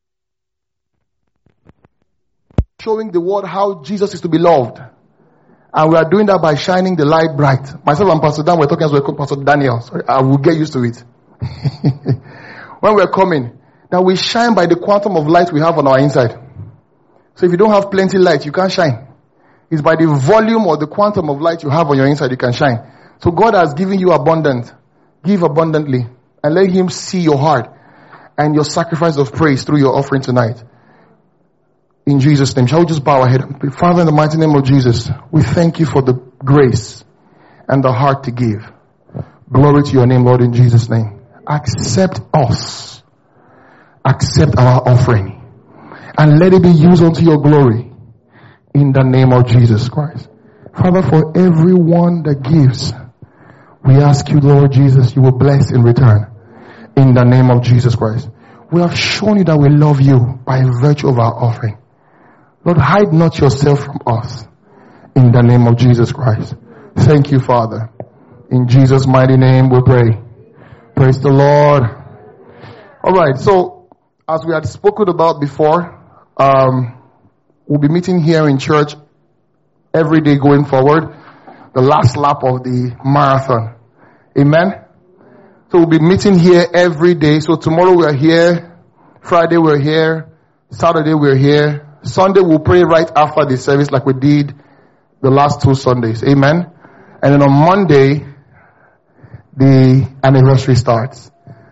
showing the world how Jesus is to be loved. And we are doing that by shining the light bright. Myself and Pastor Dan were talking as we call Pastor Daniel. Sorry, I will get used to it. When we're coming, that we shine by the quantum of light we have on our inside. So if you don't have plenty light, you can't shine. It's by the volume or the quantum of light you have on your inside you can shine. So God has given you abundant. Give abundantly. And let Him see your heart and your sacrifice of praise through your offering tonight. In Jesus' name. Shall we just bow our head? Father, in the mighty name of Jesus, we thank you for the grace and the heart to give. Glory to your name, Lord, in Jesus' name. Accept us. Accept our offering. And let it be used unto your glory. In the name of Jesus Christ. Father, for everyone that gives, we ask you, Lord Jesus, you will bless in return. In the name of Jesus Christ. We have shown you that we love you by virtue of our offering. Lord, hide not yourself from us. In the name of Jesus Christ. Thank you, Father. In Jesus' mighty name we pray. Praise the Lord. Alright, so as we had spoken about before, we'll be meeting here in church every day going forward. The last lap of the marathon. Amen. So we'll be meeting here every day. So tomorrow we're here. Friday we're here. Saturday we're here. Sunday we'll pray right after the service like we did the last 2 Sundays. Amen. And then on Monday, the anniversary starts.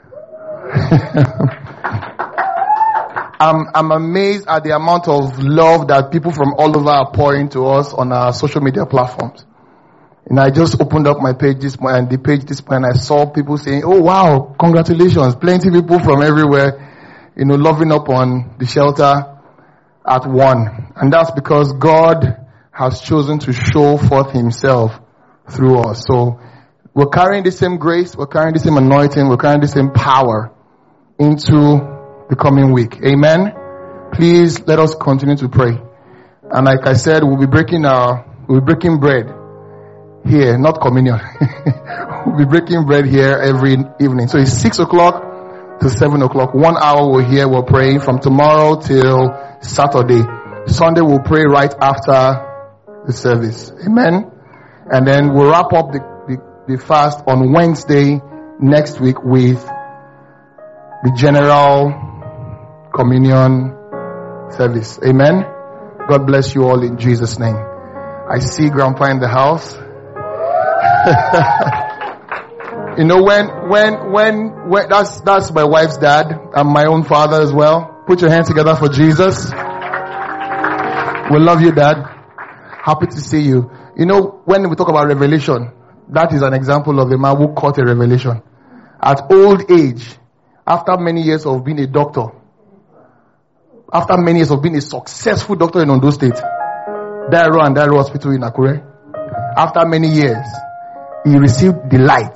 I'm amazed at the amount of love that people from all over are pouring to us on our social media platforms. And I just opened up my page this morning, and the page this morning, I saw people saying, oh wow, congratulations. Plenty people from everywhere, loving up on the shelter at one. And that's because God has chosen to show forth himself through us. So we're carrying the same grace, we're carrying the same anointing, we're carrying the same power into the coming week. Amen. Please let us continue to pray. And like I said, we'll be breaking bread here, not communion. We'll be breaking bread here every evening. So it's 6 o'clock to 7 o'clock. 1 hour we're here, we're praying from tomorrow till Saturday. Sunday we'll pray right after the service. Amen. And then we'll wrap up the fast on Wednesday next week with the general communion service. Amen. God bless you all in Jesus' name. I see Grandpa in the house. when that's my wife's dad and my own father as well. Put your hands together for Jesus. We love you, Dad. Happy to see you. When we talk about revelation, that is an example of a man who caught a revelation. At old age, after many years of being a doctor, after many years of being a successful doctor in Ondo State, Dairo and Dairo Hospital in Akure, after many years, he received the light.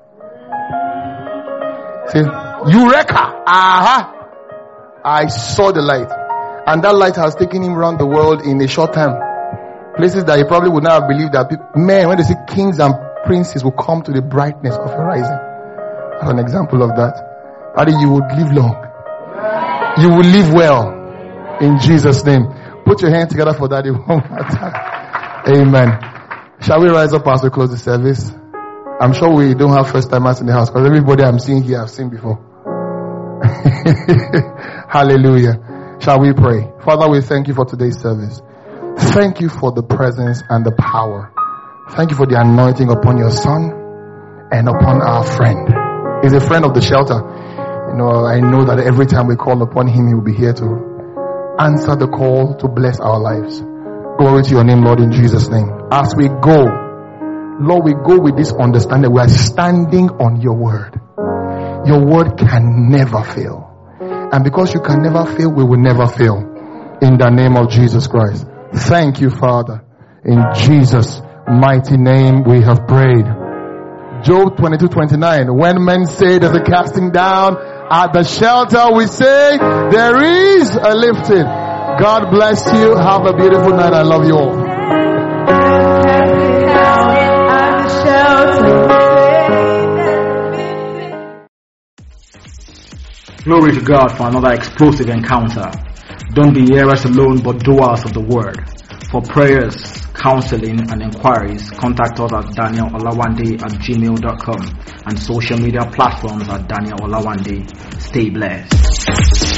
Say, Eureka! Aha! I saw the light. And that light has taken him around the world in a short time. Places that he probably would not have believed that when they say kings and princes will come to the brightness of your rising. As an example of that. Daddy, you would live long. You will live well. In Jesus' name. Put your hand together for Daddy one more time. Amen. Shall we rise up as we close the service? I'm sure we don't have first timers in the house because everybody I'm seeing here I've seen before. Hallelujah. Shall we pray? Father, we thank you for today's service. Thank you for the presence and the power. Thank you for the anointing upon your son and upon our friend. He's a friend of the shelter. I know that every time we call upon him, he will be here to answer the call to bless our lives. Glory to your name, Lord, in Jesus' name. As we go, Lord, we go with this understanding. We are standing on your word. Your word can never fail. And because you can never fail, we will never fail. In the name of Jesus Christ. Thank you, Father. In Jesus' mighty name we have prayed. Job 22:29. When men say there's a casting down, at the shelter we say there is a lifting. God bless you. Have a beautiful night. I love you all. Glory to God for another explosive encounter. Don't be hearers alone but doers of the word. For prayers, counseling and inquiries, contact us at danielolawande@gmail.com and social media platforms at Daniel Olawande. Stay blessed.